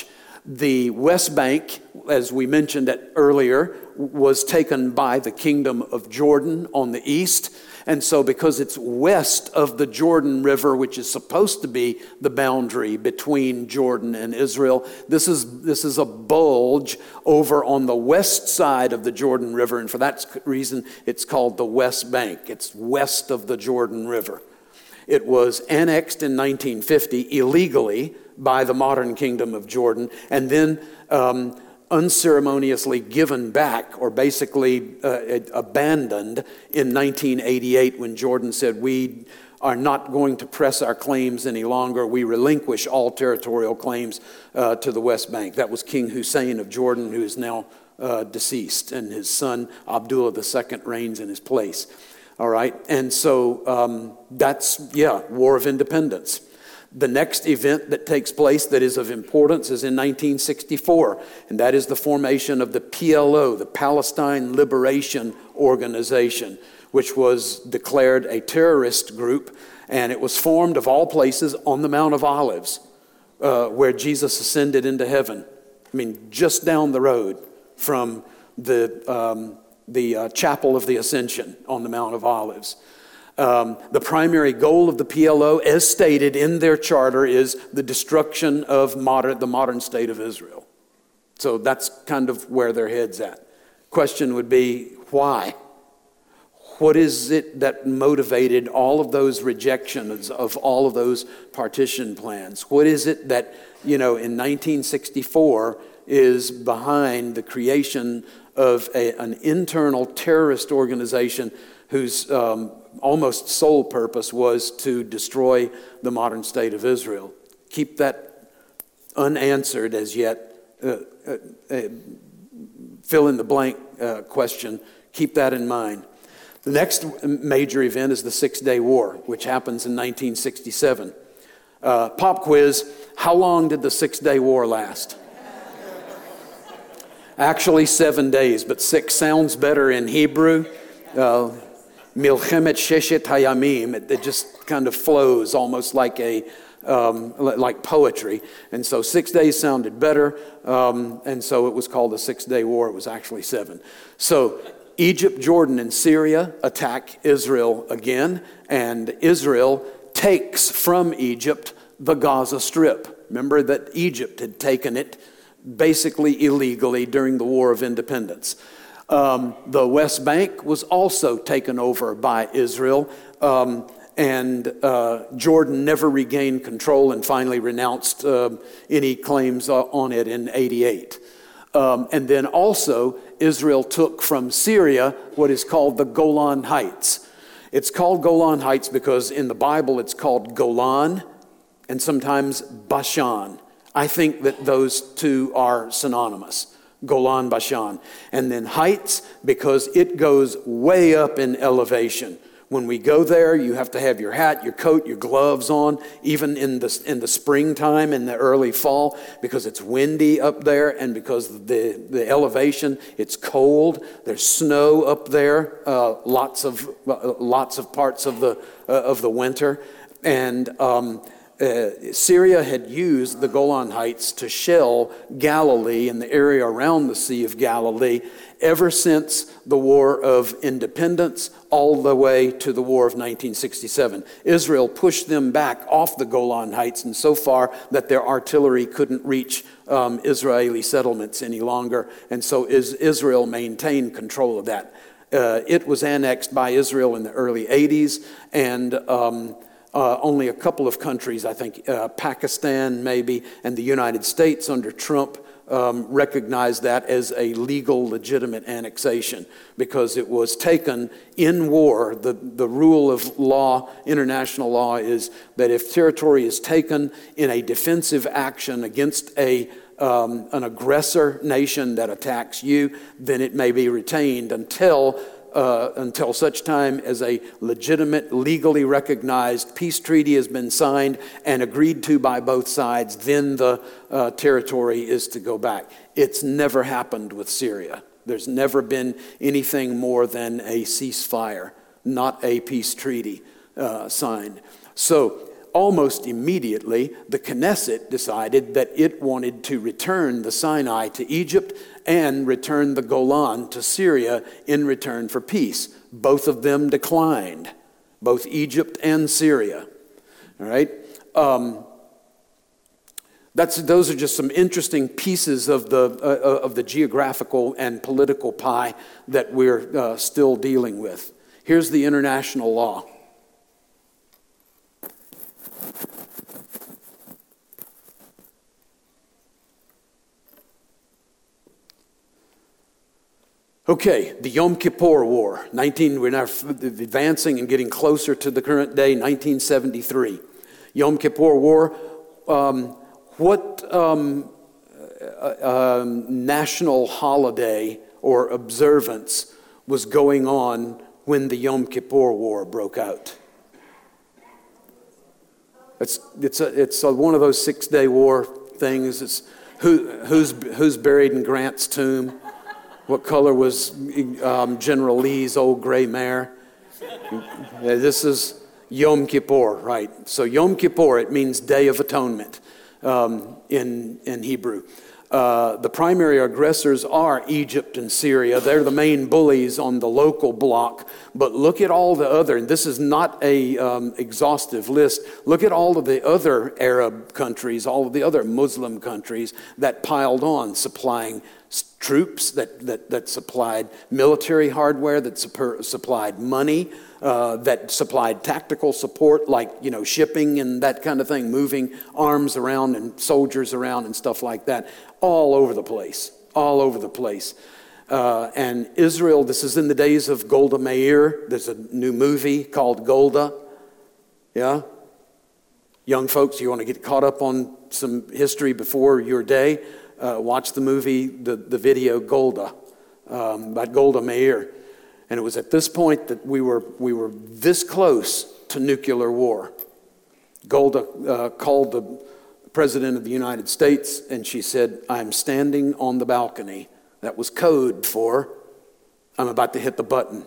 The West Bank, as we mentioned it earlier, was taken by the Kingdom of Jordan on the east. And so because it's west of the Jordan River, which is supposed to be the boundary between Jordan and Israel, this is, this is a bulge over on the west side of the Jordan River. And for that reason, it's called the West Bank. It's west of the Jordan River. It was annexed in nineteen fifty illegally by the modern Kingdom of Jordan, and then um, unceremoniously given back, or basically uh, abandoned in nineteen eighty-eight when Jordan said, we are not going to press our claims any longer. We relinquish all territorial claims uh, to the West Bank. That was King Hussein of Jordan, who is now uh, deceased, and his son Abdullah the Second reigns in his place. All right, and so um, that's, yeah, War of Independence. The next event that takes place that is of importance is in nineteen sixty-four, and that is the formation of the P L O, the Palestine Liberation Organization, which was declared a terrorist group, and it was formed of all places on the Mount of Olives, uh, where Jesus ascended into heaven. I mean, just down the road from the um, the uh, Chapel of the Ascension on the Mount of Olives. Um, the primary goal of the P L O, as stated in their charter, is the destruction of modern, the modern state of Israel. So that's kind of where their head's at. Question would be, why? What is it that motivated all of those rejections of all of those partition plans? What is it that, you know, in nineteen sixty-four is behind the creation of a, an internal terrorist organization whose um, almost sole purpose was to destroy the modern state of Israel? Keep that unanswered as yet. Uh, uh, uh, fill in the blank uh, question. Keep that in mind. The next major event is the Six-Day War, which happens in nineteen sixty-seven. Uh, pop quiz, how long did the Six-Day War last? Actually, seven days, but six sounds better in Hebrew. Uh, Milchemet Sheshet Hayamim. It, it just kind of flows almost like a um, like poetry, and so six days sounded better, um, and so it was called the Six-Day War. It was actually seven. So Egypt, Jordan, and Syria attack Israel again, and Israel takes from Egypt the Gaza Strip. Remember that Egypt had taken it basically illegally during the War of Independence. Um, the West Bank was also taken over by Israel, um, and uh, Jordan never regained control and finally renounced uh, any claims on it in eighty-eight. Um, and then also Israel took from Syria what is called the Golan Heights. It's called Golan Heights because in the Bible it's called Golan and sometimes Bashan. I think that those two are synonymous, Golan, Bashan. And then heights because it goes way up in elevation. When we go there, you have to have your hat, your coat, your gloves on, even in the, in the springtime, in the early fall, because it's windy up there and because the, the elevation, it's cold. There's snow up there, uh, lots of uh, lots of parts of the uh, of the winter. And um, Uh, Syria had used the Golan Heights to shell Galilee and the area around the Sea of Galilee ever since the War of Independence all the way to the War of nineteen sixty-seven. Israel pushed them back off the Golan Heights and so far that their artillery couldn't reach um, Israeli settlements any longer, and so is Israel maintained control of that. Uh, it was annexed by Israel in the early eighties, and um, Uh, only a couple of countries, I think uh, Pakistan maybe, and the United States under Trump um, recognized that as a legal, legitimate annexation because it was taken in war. The, the rule of law, international law, is that if territory is taken in a defensive action against a um, an aggressor nation that attacks you, then it may be retained until Uh, until such time as a legitimate, legally recognized peace treaty has been signed and agreed to by both sides, then the uh, territory is to go back. It's never happened with Syria. There's never been anything more than a ceasefire, not a peace treaty uh, signed. So almost immediately, the Knesset decided that it wanted to return the Sinai to Egypt and return the Golan to Syria in return for peace. Both of them declined, both Egypt and Syria. All right? Um, that's, those are just some interesting pieces of the, uh, of the geographical and political pie that we're uh, still dealing with. Here's the international law. Okay, the Yom Kippur War. nineteen, we're now advancing and getting closer to the current day, nineteen seventy-three. Yom Kippur War. Um, what um, uh, um, national holiday or observance was going on when the Yom Kippur War broke out? It's it's a, it's a, one of those six-day war things. It's who who's who's buried in Grant's tomb. What color was um, General Lee's old gray mare? Yeah, this is Yom Kippur, right? So Yom Kippur, it means Day of Atonement um, in, in Hebrew. Uh, the primary aggressors are Egypt and Syria. They're the main bullies on the local block. But look at all the other, and this is not a um, exhaustive list. Look at all of the other Arab countries, all of the other Muslim countries that piled on, supplying troops, that, that, that supplied military hardware, that super, supplied money, uh, that supplied tactical support like, you know, shipping and that kind of thing, moving arms around and soldiers around and stuff like that, all over the place, all over the place. Uh, and Israel, this is in the days of Golda Meir. There's a new movie called Golda. Yeah? Young folks, you want to get caught up on some history before your day? Uh, watch the movie, the, the video Golda, um, about Golda Meir. And it was at this point that we were we were this close to nuclear war. Golda uh, called the President of the United States and she said, "I'm standing on the balcony." That was code for, "I'm about to hit the button."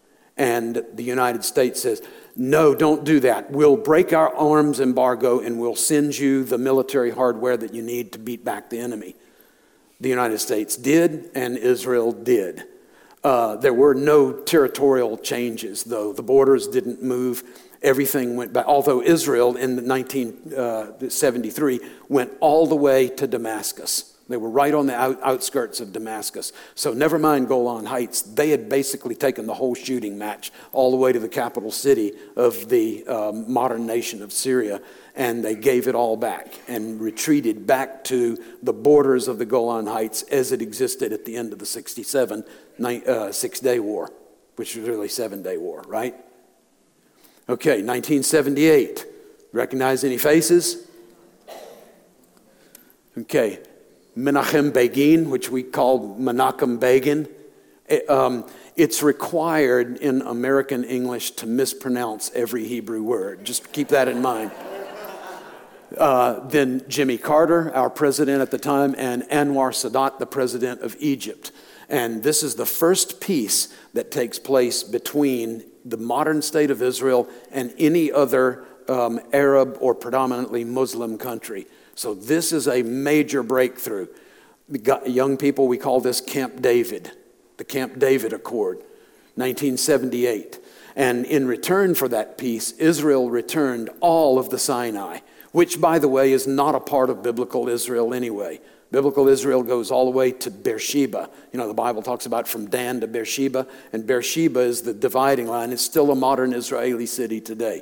And the United States says, "No, don't do that. We'll break our arms embargo and we'll send you the military hardware that you need to beat back the enemy." The United States did, and Israel did. Uh, there were no territorial changes, though. The borders didn't move. Everything went back. Although Israel in nineteen seventy-three went all the way to Damascus. They were right on the out, outskirts of Damascus. So never mind Golan Heights. They had basically taken the whole shooting match all the way to the capital city of the um, modern nation of Syria. And they gave it all back and retreated back to the borders of the Golan Heights as it existed at the end of the sixty-seven uh, Six-Day War, which was really Seven-Day War, right? Okay, nineteen seventy-eight. Recognize any faces? Okay. Menachem Begin, which we call Menachem Begin. It, um, it's required in American English to mispronounce every Hebrew word. Just keep that in mind. Uh, then Jimmy Carter, our president at the time, and Anwar Sadat, the president of Egypt. And this is the first peace that takes place between the modern state of Israel and any other um, Arab or predominantly Muslim country. So this is a major breakthrough. Young people, we call this Camp David, the Camp David Accord, nineteen seventy-eight. And in return for that peace, Israel returned all of the Sinai, which, by the way, is not a part of biblical Israel anyway. Biblical Israel goes all the way to Beersheba. You know, the Bible talks about from Dan to Beersheba, and Beersheba is the dividing line. It's still a modern Israeli city today.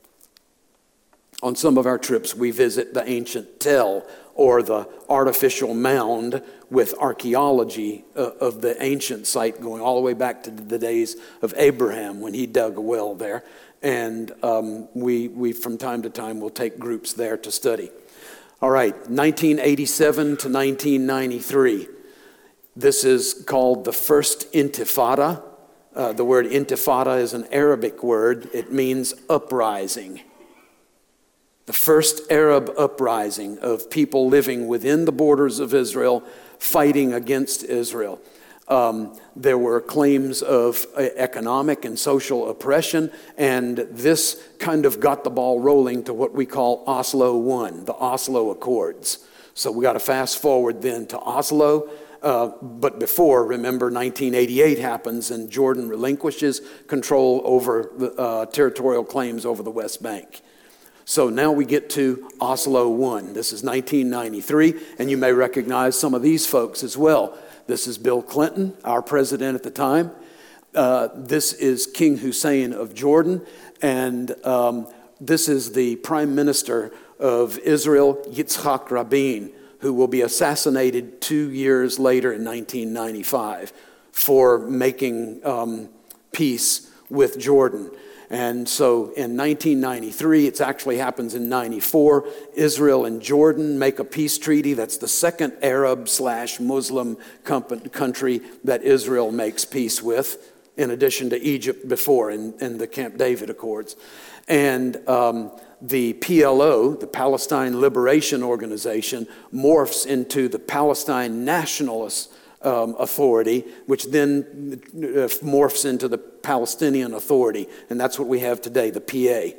On some of our trips, we visit the ancient Tel, or the artificial mound with archaeology uh, of the ancient site going all the way back to the days of Abraham when he dug a well there. And um, we, we, from time to time, will take groups there to study. All right, nineteen eighty-seven to nineteen ninety-three. This is called the First Intifada. Uh, the word intifada is an Arabic word. It means uprising. The first Arab uprising of people living within the borders of Israel, fighting against Israel. Um, there were claims of uh, economic and social oppression, and this kind of got the ball rolling to what we call Oslo One, the Oslo Accords. So we got to fast forward then to Oslo. Uh, but before, remember, nineteen eighty-eight happens and Jordan relinquishes control over the uh, territorial claims over the West Bank. So now we get to Oslo One. This is nineteen ninety-three, and you may recognize some of these folks as well. This is Bill Clinton, our president at the time. Uh, this is King Hussein of Jordan, and um, this is the prime minister of Israel, Yitzhak Rabin, who will be assassinated two years later in nineteen ninety-five for making um, peace with Jordan. And so in nineteen ninety-three, it actually happens in ninety-four, Israel and Jordan make a peace treaty. That's the second Arab slash Muslim country that Israel makes peace with, in addition to Egypt before in, in the Camp David Accords. And um, the P L O, the Palestine Liberation Organization, morphs into the Palestine Nationalist um, Authority, which then uh, morphs into the Palestinian Authority, and that's what we have today, the P A.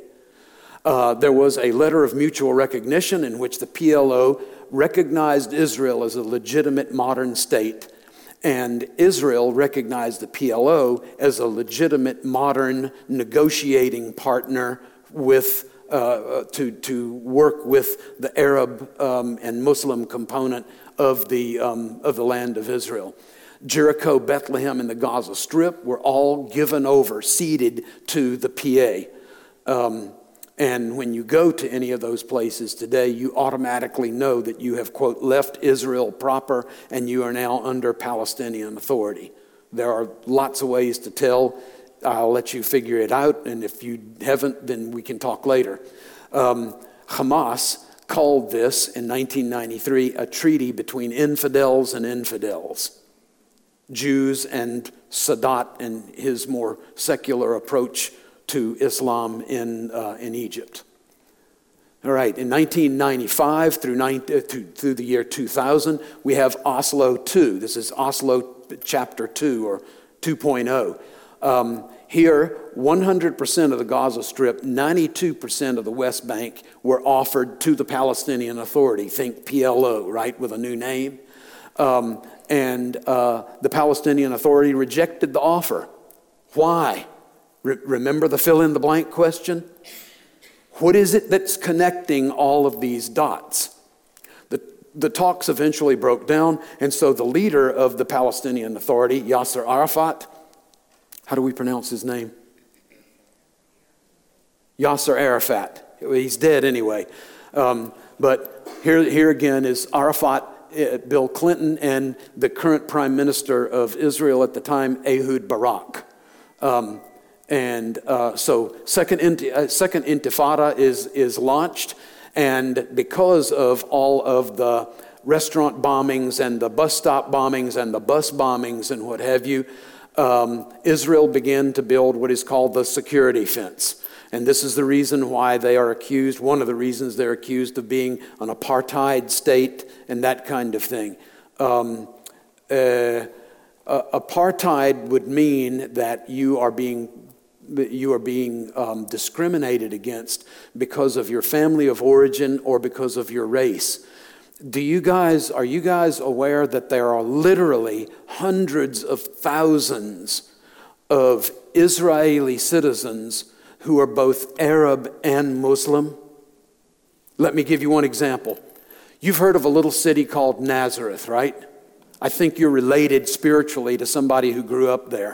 Uh, there was a letter of mutual recognition in which the P L O recognized Israel as a legitimate modern state, and Israel recognized the P L O as a legitimate modern negotiating partner with Uh, to, to work with the Arab um, and Muslim component of the, um, of the land of Israel. Jericho, Bethlehem, and the Gaza Strip were all given over, ceded to the P A. Um, and when you go to any of those places today, you automatically know that you have, quote, left Israel proper and you are now under Palestinian authority. There are lots of ways to tell. I'll let you figure it out, and if you haven't, then we can talk later. Um, Hamas called this, in nineteen ninety-three, a treaty between infidels and infidels. Jews and Sadat and his more secular approach to Islam in, uh, in Egypt. All right, in nineteen ninety-five through, nine, uh, through, through the year two thousand, we have Oslo Two. This is Oslo Chapter Two, or two point oh. Um, here, one hundred percent of the Gaza Strip, ninety-two percent of the West Bank were offered to the Palestinian Authority. Think P L O, right, with a new name. Um, and uh, the Palestinian Authority rejected the offer. Why? Re- remember the fill-in-the-blank question? What is it that's connecting all of these dots? The, the talks eventually broke down, and so the leader of the Palestinian Authority, Yasser Arafat, how do we pronounce his name? Yasser Arafat. He's dead anyway. Um, but here, here again is Arafat, uh, Bill Clinton, and the current prime minister of Israel at the time, Ehud Barak. Um, and uh, so second, inti- uh, second Intifada is, is launched. And because of all of the restaurant bombings and the bus stop bombings and the bus bombings and what have you, Um, Israel began to build what is called the security fence. And this is the reason why they are accused, one of the reasons they're accused of being an apartheid state and that kind of thing. Um, uh, uh, apartheid would mean that you are being you are being um, discriminated against because of your family of origin or because of your race. Do you guys, are you guys aware that there are literally hundreds of thousands of Israeli citizens who are both Arab and Muslim? Let me give you one example. You've heard of a little city called Nazareth, right? I think you're related spiritually to somebody who grew up there.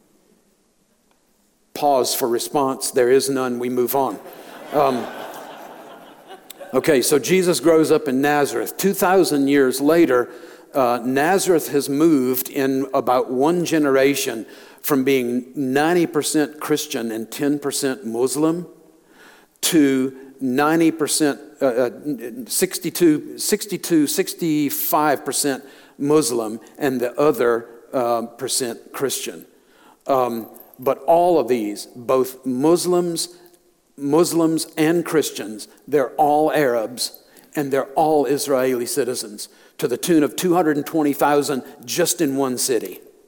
Pause for response. There is none. We move on. Um, Okay, so Jesus grows up in Nazareth. two thousand years later, uh, Nazareth has moved in about one generation from being ninety percent Christian and ten percent Muslim to ninety percent, uh, sixty-two, sixty-two, sixty-five percent Muslim and the other uh, percent Christian. Um, but all of these, both Muslims Muslims and Christians, they're all Arabs, and they're all Israeli citizens, to the tune of two hundred twenty thousand just in one city.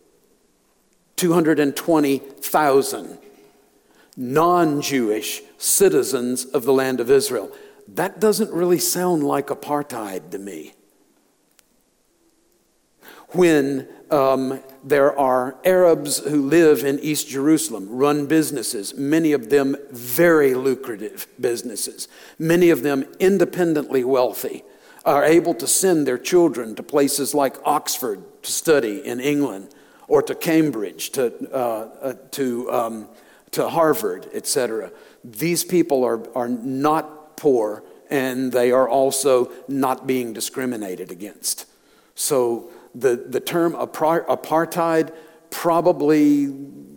two hundred twenty thousand non-Jewish citizens of the land of Israel. That doesn't really sound like apartheid to me. When um, there are Arabs who live in East Jerusalem, run businesses, many of them very lucrative businesses, many of them independently wealthy, are able to send their children to places like Oxford to study in England, or to Cambridge, to, uh, uh, to, um, to Harvard, et cetera. These people are, are not poor, and they are also not being discriminated against. So the, the term apartheid probably,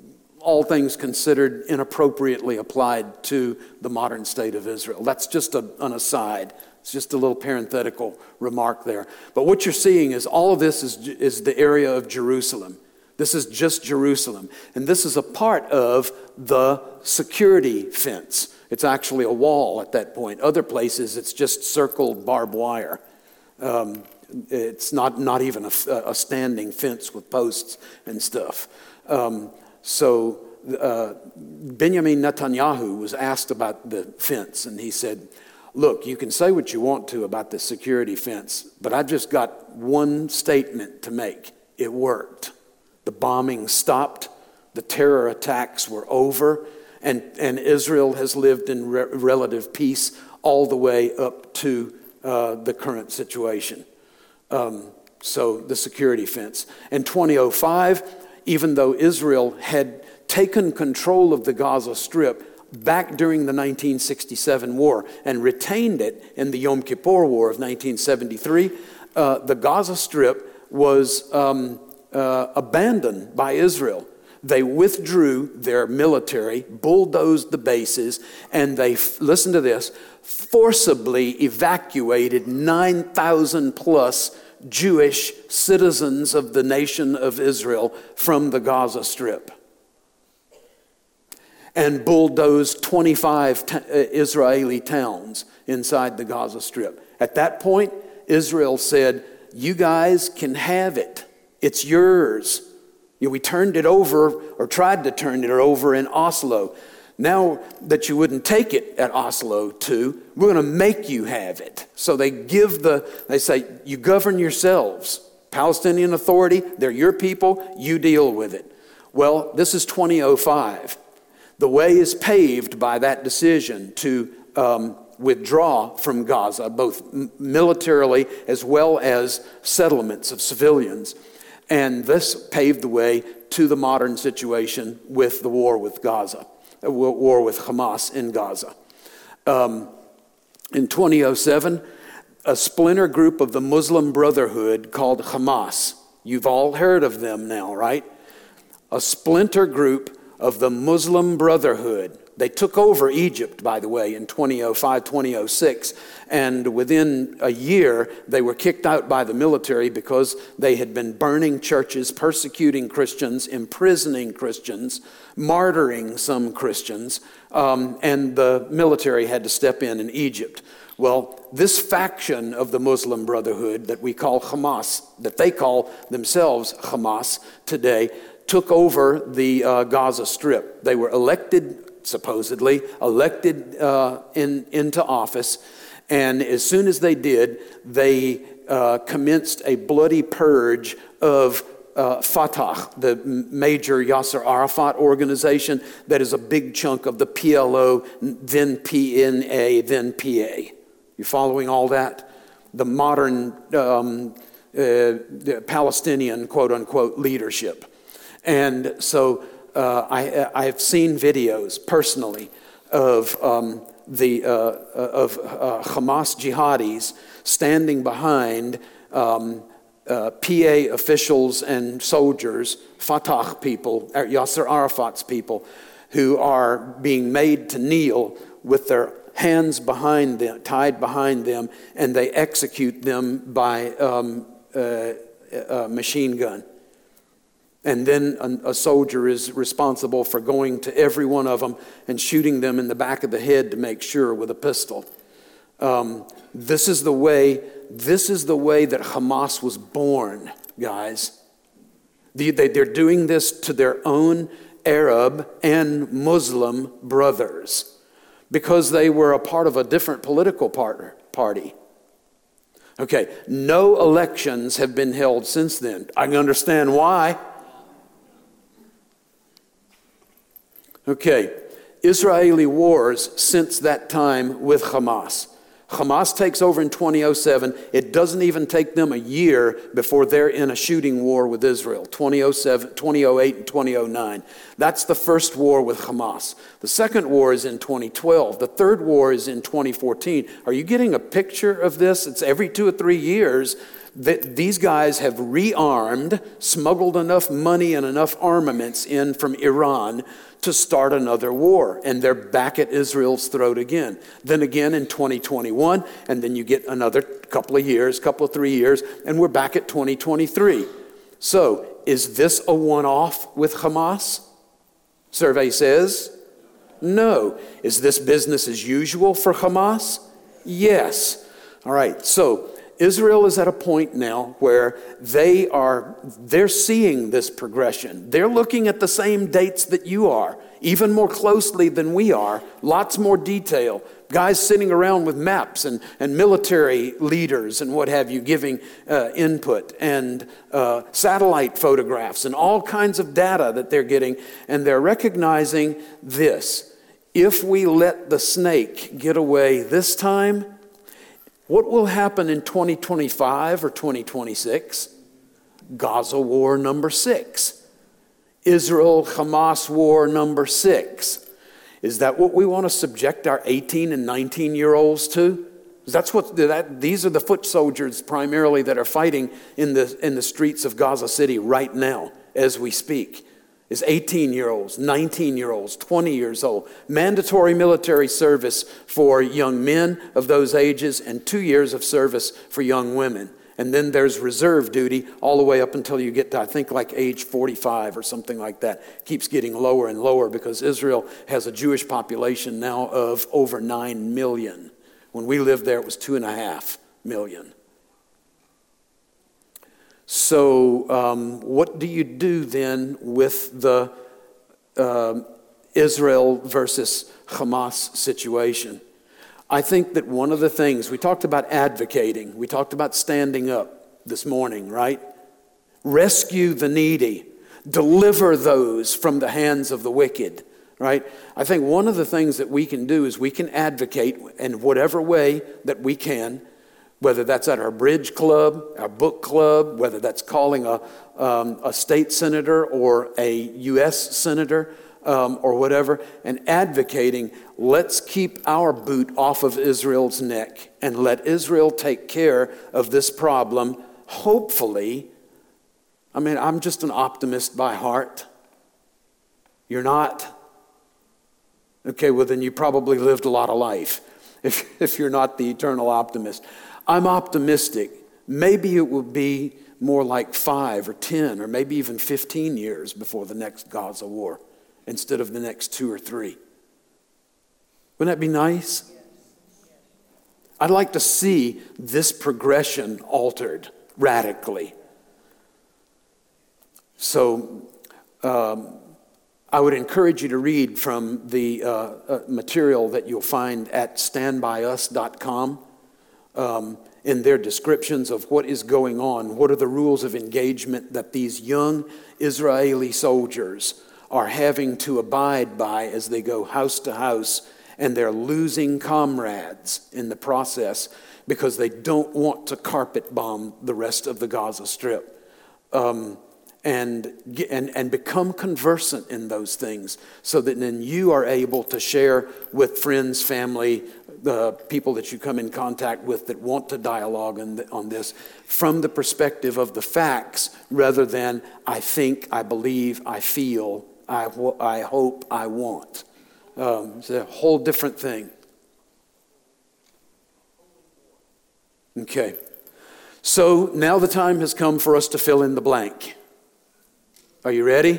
all things considered, inappropriately applied to the modern state of Israel. That's just a, an aside. It's just a little parenthetical remark there. But what you're seeing is all of this is, is the area of Jerusalem. This is just Jerusalem. And this is a part of the security fence. It's actually a wall at that point. Other places, it's just circled barbed wire. Um, it's not, not even a, a standing fence with posts and stuff. Um, so uh, Benjamin Netanyahu was asked about the fence, and he said, look, you can say what you want to about the security fence, but I've just got one statement to make. It worked. The bombing stopped. The terror attacks were over. And, and Israel has lived in re- relative peace all the way up to uh, the current situation. Um, so the security fence. In twenty oh five, even though Israel had taken control of the Gaza Strip back during the nineteen sixty-seven war and retained it in the Yom Kippur War of nineteen seventy-three, uh, the Gaza Strip was um, uh, abandoned by Israel. They withdrew their military, bulldozed the bases, and they, listen to this, forcibly evacuated nine thousand plus Jewish citizens of the nation of Israel from the Gaza Strip, and bulldozed twenty-five t- Israeli towns inside the Gaza Strip. At that point, Israel said, you guys can have it. It's yours. You know, we turned it over, or tried to turn it over in Oslo. Now that you wouldn't take it at Oslo too, we're going to make you have it. So they give the, they say, you govern yourselves. Palestinian Authority, they're your people, you deal with it. Well, this is twenty oh five. The way is paved by that decision to um, withdraw from Gaza, both militarily as well as settlements of civilians. And this paved the way to the modern situation with the war with Gaza, a war with Hamas in Gaza. Um, in twenty oh seven, a splinter group of the Muslim Brotherhood called Hamas. You've all heard of them now, right? A splinter group of the Muslim Brotherhood. They took over Egypt, by the way, in twenty oh five, twenty oh six, and within a year, they were kicked out by the military because they had been burning churches, persecuting Christians, imprisoning Christians, martyring some Christians, um, and the military had to step in in Egypt. Well, this faction of the Muslim Brotherhood that we call Hamas, that they call themselves Hamas today, took over the uh, Gaza Strip. They were elected supposedly, elected uh, in, into office. And as soon as they did, they uh, commenced a bloody purge of uh, Fatah, the major Yasser Arafat organization that is a big chunk of the P L O, then P N A, then P A. You following all that? The modern um, uh, the Palestinian, quote unquote, leadership. And so Uh, I, I have seen videos personally of um, the uh, of uh, Hamas jihadis standing behind um, uh, P A officials and soldiers, Fatah people, Yasser Arafat's people, who are being made to kneel with their hands behind them, tied behind them, and they execute them by um, uh, a machine gun. And then a, a soldier is responsible for going to every one of them and shooting them in the back of the head to make sure with a pistol. Um, this is the way. This is the way that Hamas was born, guys. They, they, they're doing this to their own Arab and Muslim brothers because they were a part of a different political partner, party. Okay, no elections have been held since then. I can understand why. Okay, Israeli wars since that time with Hamas. Hamas takes over in twenty oh seven. It doesn't even take them a year before they're in a shooting war with Israel, twenty oh seven, twenty oh eight, and twenty oh nine. That's the first war with Hamas. The second war is in twenty twelve. The third war is in twenty fourteen. Are you getting a picture of this? It's every two or three years that these guys have rearmed, smuggled enough money and enough armaments in from Iran to start another war, and they're back at Israel's throat again. Then again in twenty twenty-one, and then you get another couple of years, couple of three years, and we're back at twenty twenty-three. So, is this a one-off with Hamas? Survey says no. Is this business as usual for Hamas? Yes. All right, so Israel is at a point now where they are, they're seeing this progression. They're looking at the same dates that you are, even more closely than we are, lots more detail. Guys sitting around with maps and, and military leaders and what have you giving uh, input, and uh, satellite photographs and all kinds of data that they're getting, and they're recognizing this. If we let the snake get away this time, what will happen in twenty twenty-five or twenty twenty-six? Gaza war number six. Israel-Hamas war number six. Is that what we want to subject our eighteen and nineteen-year-olds to? That's what that, these are the foot soldiers primarily that are fighting in the, in the streets of Gaza City right now as we speak. Is eighteen-year-olds, nineteen-year-olds, twenty years old. Mandatory military service for young men of those ages and two years of service for young women. And then there's reserve duty all the way up until you get to, I think, like age forty-five or something like that. Keeps getting lower and lower because Israel has a Jewish population now of over nine million. When we lived there, it was two and a half million. So um, what do you do then with the uh, Israel versus Hamas situation? I think that one of the things, we talked about advocating, we talked about standing up this morning, right? Rescue the needy, deliver those from the hands of the wicked, right? I think one of the things that we can do is we can advocate in whatever way that we can, whether that's at our bridge club, our book club, whether that's calling a, um, a state senator or a U S senator um, or whatever, and advocating, let's keep our boot off of Israel's neck and let Israel take care of this problem. Hopefully, I mean, I'm just an optimist by heart. You're not? Okay, well then you probably lived a lot of life if, if you're not the eternal optimist. I'm optimistic. Maybe it will be more like five or ten or maybe even fifteen years before the next Gaza war instead of the next two or three. Wouldn't that be nice? I'd like to see this progression altered radically. So um, I would encourage you to read from the uh, uh, material that you'll find at stand by us dot com. Um, in their descriptions of what is going on, what are the rules of engagement that these young Israeli soldiers are having to abide by as they go house to house, and they're losing comrades in the process because they don't want to carpet bomb the rest of the Gaza Strip. Um, and, and, and become conversant in those things so that then you are able to share with friends, family, the people that you come in contact with that want to dialogue on, the, on this from the perspective of the facts rather than I think, I believe, I feel, I, I hope, I want. Um, it's a whole different thing. Okay. So now the time has come for us to fill in the blank. Are you ready?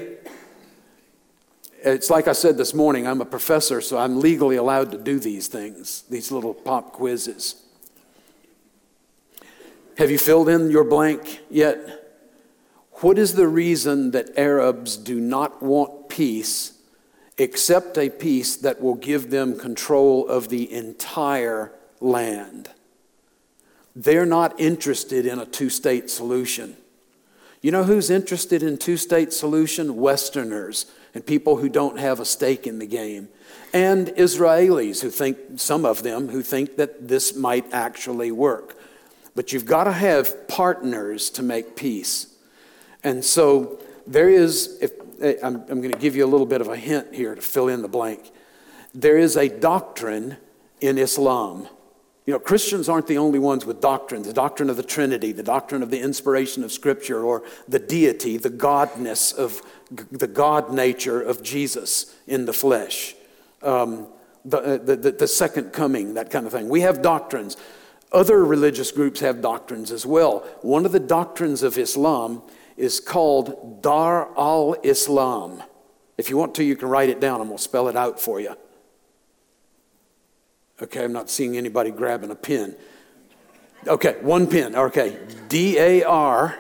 It's like I said this morning, I'm a professor, so I'm legally allowed to do these things, these little pop quizzes. Have you filled in your blank yet? What is the reason that Arabs do not want peace except a peace that will give them control of the entire land? They're not interested in a two-state solution. You know who's interested in two-state solution? Westerners and people who don't have a stake in the game. And Israelis who think, some of them, who think that this might actually work. But you've got to have partners to make peace. And so there is, if I'm, I'm going to give you a little bit of a hint here to fill in the blank. There is a doctrine in Islam. You know, Christians aren't the only ones with doctrines. The doctrine of the Trinity, the doctrine of the inspiration of Scripture, or the deity, the godness of the God nature of Jesus in the flesh, um, the, the, the, the second coming, that kind of thing. We have doctrines. Other religious groups have doctrines as well. One of the doctrines of Islam is called Dar al-Islam. If you want to, you can write it down. I'm going to spell it out for you. Okay, I'm not seeing anybody grabbing a pen. Okay, one pen. Okay, D A R,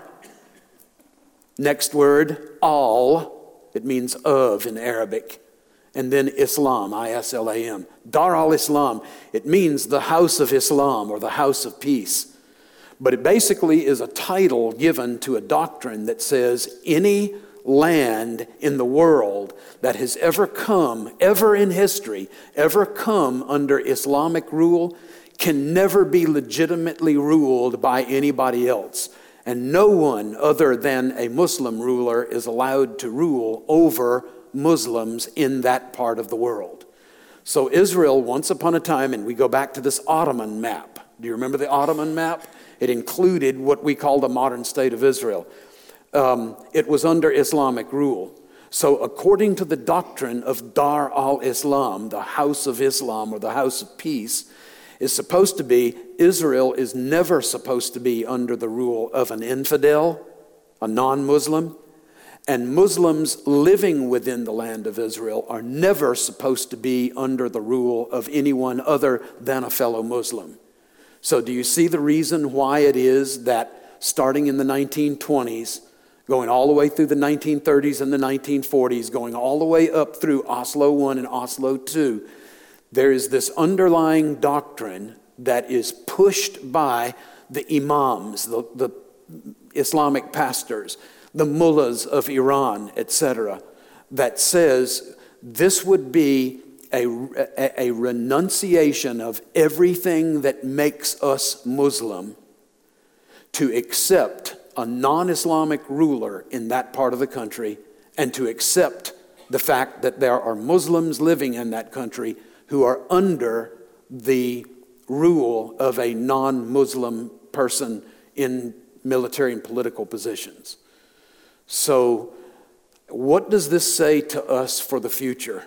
next word, al, it means of in Arabic, and then Islam, I S L A M. Dar al-Islam, it means the house of Islam or the house of peace. But it basically is a title given to a doctrine that says any land in the world that has ever come, ever in history, ever come under Islamic rule can never be legitimately ruled by anybody else. And no one other than a Muslim ruler is allowed to rule over Muslims in that part of the world. So Israel, once upon a time, and we go back to this Ottoman map. Do you remember the Ottoman map? It included what we call the modern state of Israel. Um, it was under Islamic rule. So according to the doctrine of Dar al-Islam, the house of Islam or the house of peace, is supposed to be, Israel is never supposed to be under the rule of an infidel, a non-Muslim, and Muslims living within the land of Israel are never supposed to be under the rule of anyone other than a fellow Muslim. So do you see the reason why it is that starting in the nineteen twenties, going all the way through the nineteen thirties and the nineteen forties, going all the way up through Oslo one and Oslo two, there is this underlying doctrine that is pushed by the imams, the, the Islamic pastors, the mullahs of Iran, et cetera, that says this would be a, a, a renunciation of everything that makes us Muslim to accept a non-Islamic ruler in that part of the country and to accept the fact that there are Muslims living in that country who are under the rule of a non-Muslim person in military and political positions. So what does this say to us for the future?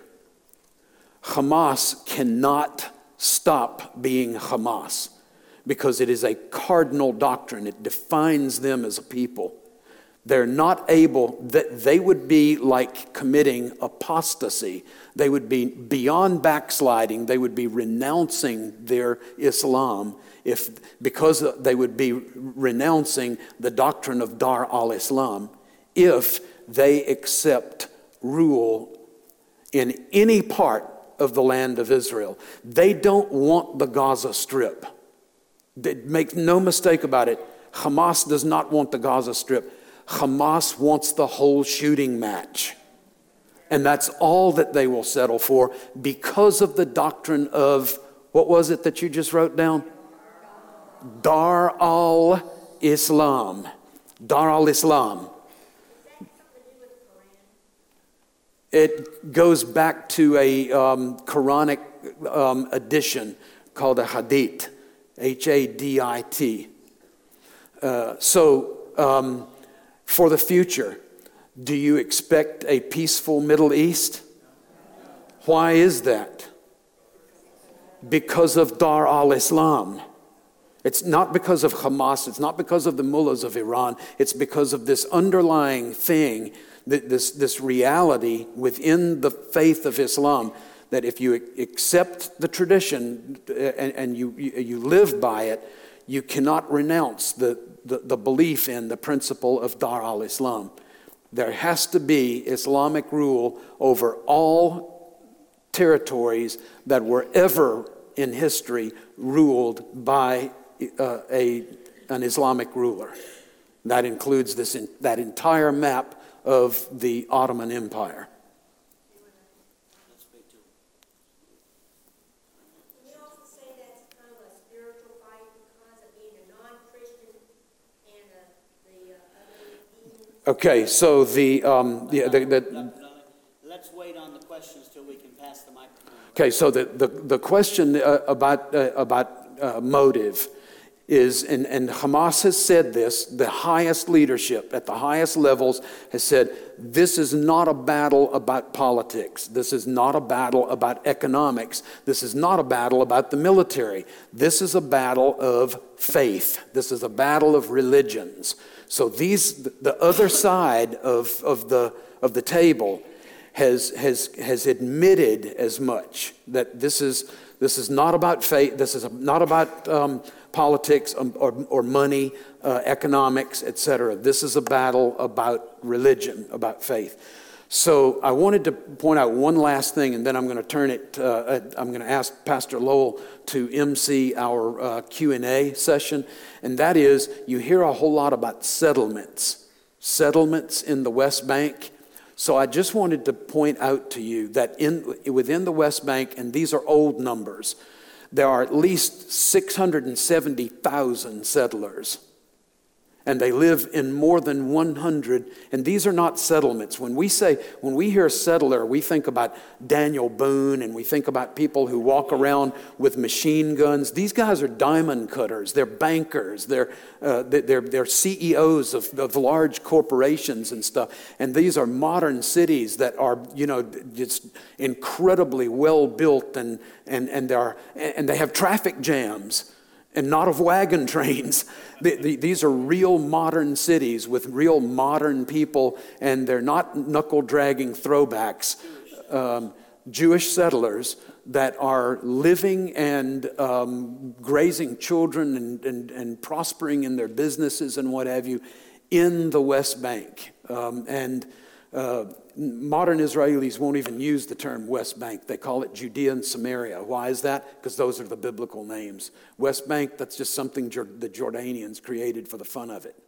Hamas cannot stop being Hamas because it is a cardinal doctrine. It defines them as a people. They're not able, that they would be like committing apostasy. They would be beyond backsliding. They would be renouncing their Islam if, because they would be renouncing the doctrine of Dar al-Islam if they accept rule in any part of the land of Israel. They don't want the Gaza Strip. Make no mistake about it. Hamas does not want the Gaza Strip. Hamas wants the whole shooting match. And that's all that they will settle for because of the doctrine of, what was it that you just wrote down? Dar al-Islam. Dar al-Islam. It goes back to a um, Quranic um, edition called a Hadith, H A D I T. Uh, so, um, for the future, do you expect a peaceful Middle East? Why is that? Because of Dar al-Islam. It's not because of Hamas. It's not because of the mullahs of Iran. It's because of this underlying thing, this, this reality within the faith of Islam, that if you accept the tradition and, and you, you live by it, you cannot renounce the, the, the belief in the principle of Dar al-Islam. There has to be Islamic rule over all territories that were ever in history ruled by uh, a, an Islamic ruler. That includes this in, that entire map of the Ottoman Empire. Can you also say that's kind of a spiritual fight because of being a non-Christian and uh, the uh, other demons? Okay, so the, um, the, the, the let's wait on the questions till we can pass the microphone. okay, so the the, the question uh, about uh, about uh, motive is, and, and Hamas has said this, the highest leadership at the highest levels has said, this is not a battle about politics. This is not a battle about economics. This is not a battle about the military. This is a battle of faith. This is a battle of religions. So these, the other side of, of, the, of the table has, has, has admitted as much, that this is, this is not about faith, this is not about um, politics or, or money, uh, economics, et cetera. This is a battle about religion, about faith. So I wanted to point out one last thing, and then I'm going to turn it, uh, I'm going to ask Pastor Lowell to emcee our uh, Q and A session, and that is, you hear a whole lot about settlements, settlements in the West Bank. So I just wanted to point out to you that in within the West Bank, and these are old numbers, there are at least six hundred seventy thousand settlers. And they live in more than one hundred, and these are not settlements. When we say, when we hear settler, we think about Daniel Boone, and we think about people who walk around with machine guns. These guys are diamond cutters. They're bankers. They're uh, they're they're C E Os of, of large corporations and stuff. And these are modern cities that are, you know, just incredibly well built, and and and they are and they have traffic jams. And not of wagon trains. The, the, these are real modern cities with real modern people, and they're not knuckle-dragging throwbacks. Um, Jewish settlers that are living and um, grazing children and, and, and prospering in their businesses and what have you in the West Bank. Um, and uh, modern Israelis won't even use the term West Bank. They call it Judea and Samaria. Why is that? Because those are the biblical names. West Bank, that's just something the Jordanians created for the fun of it.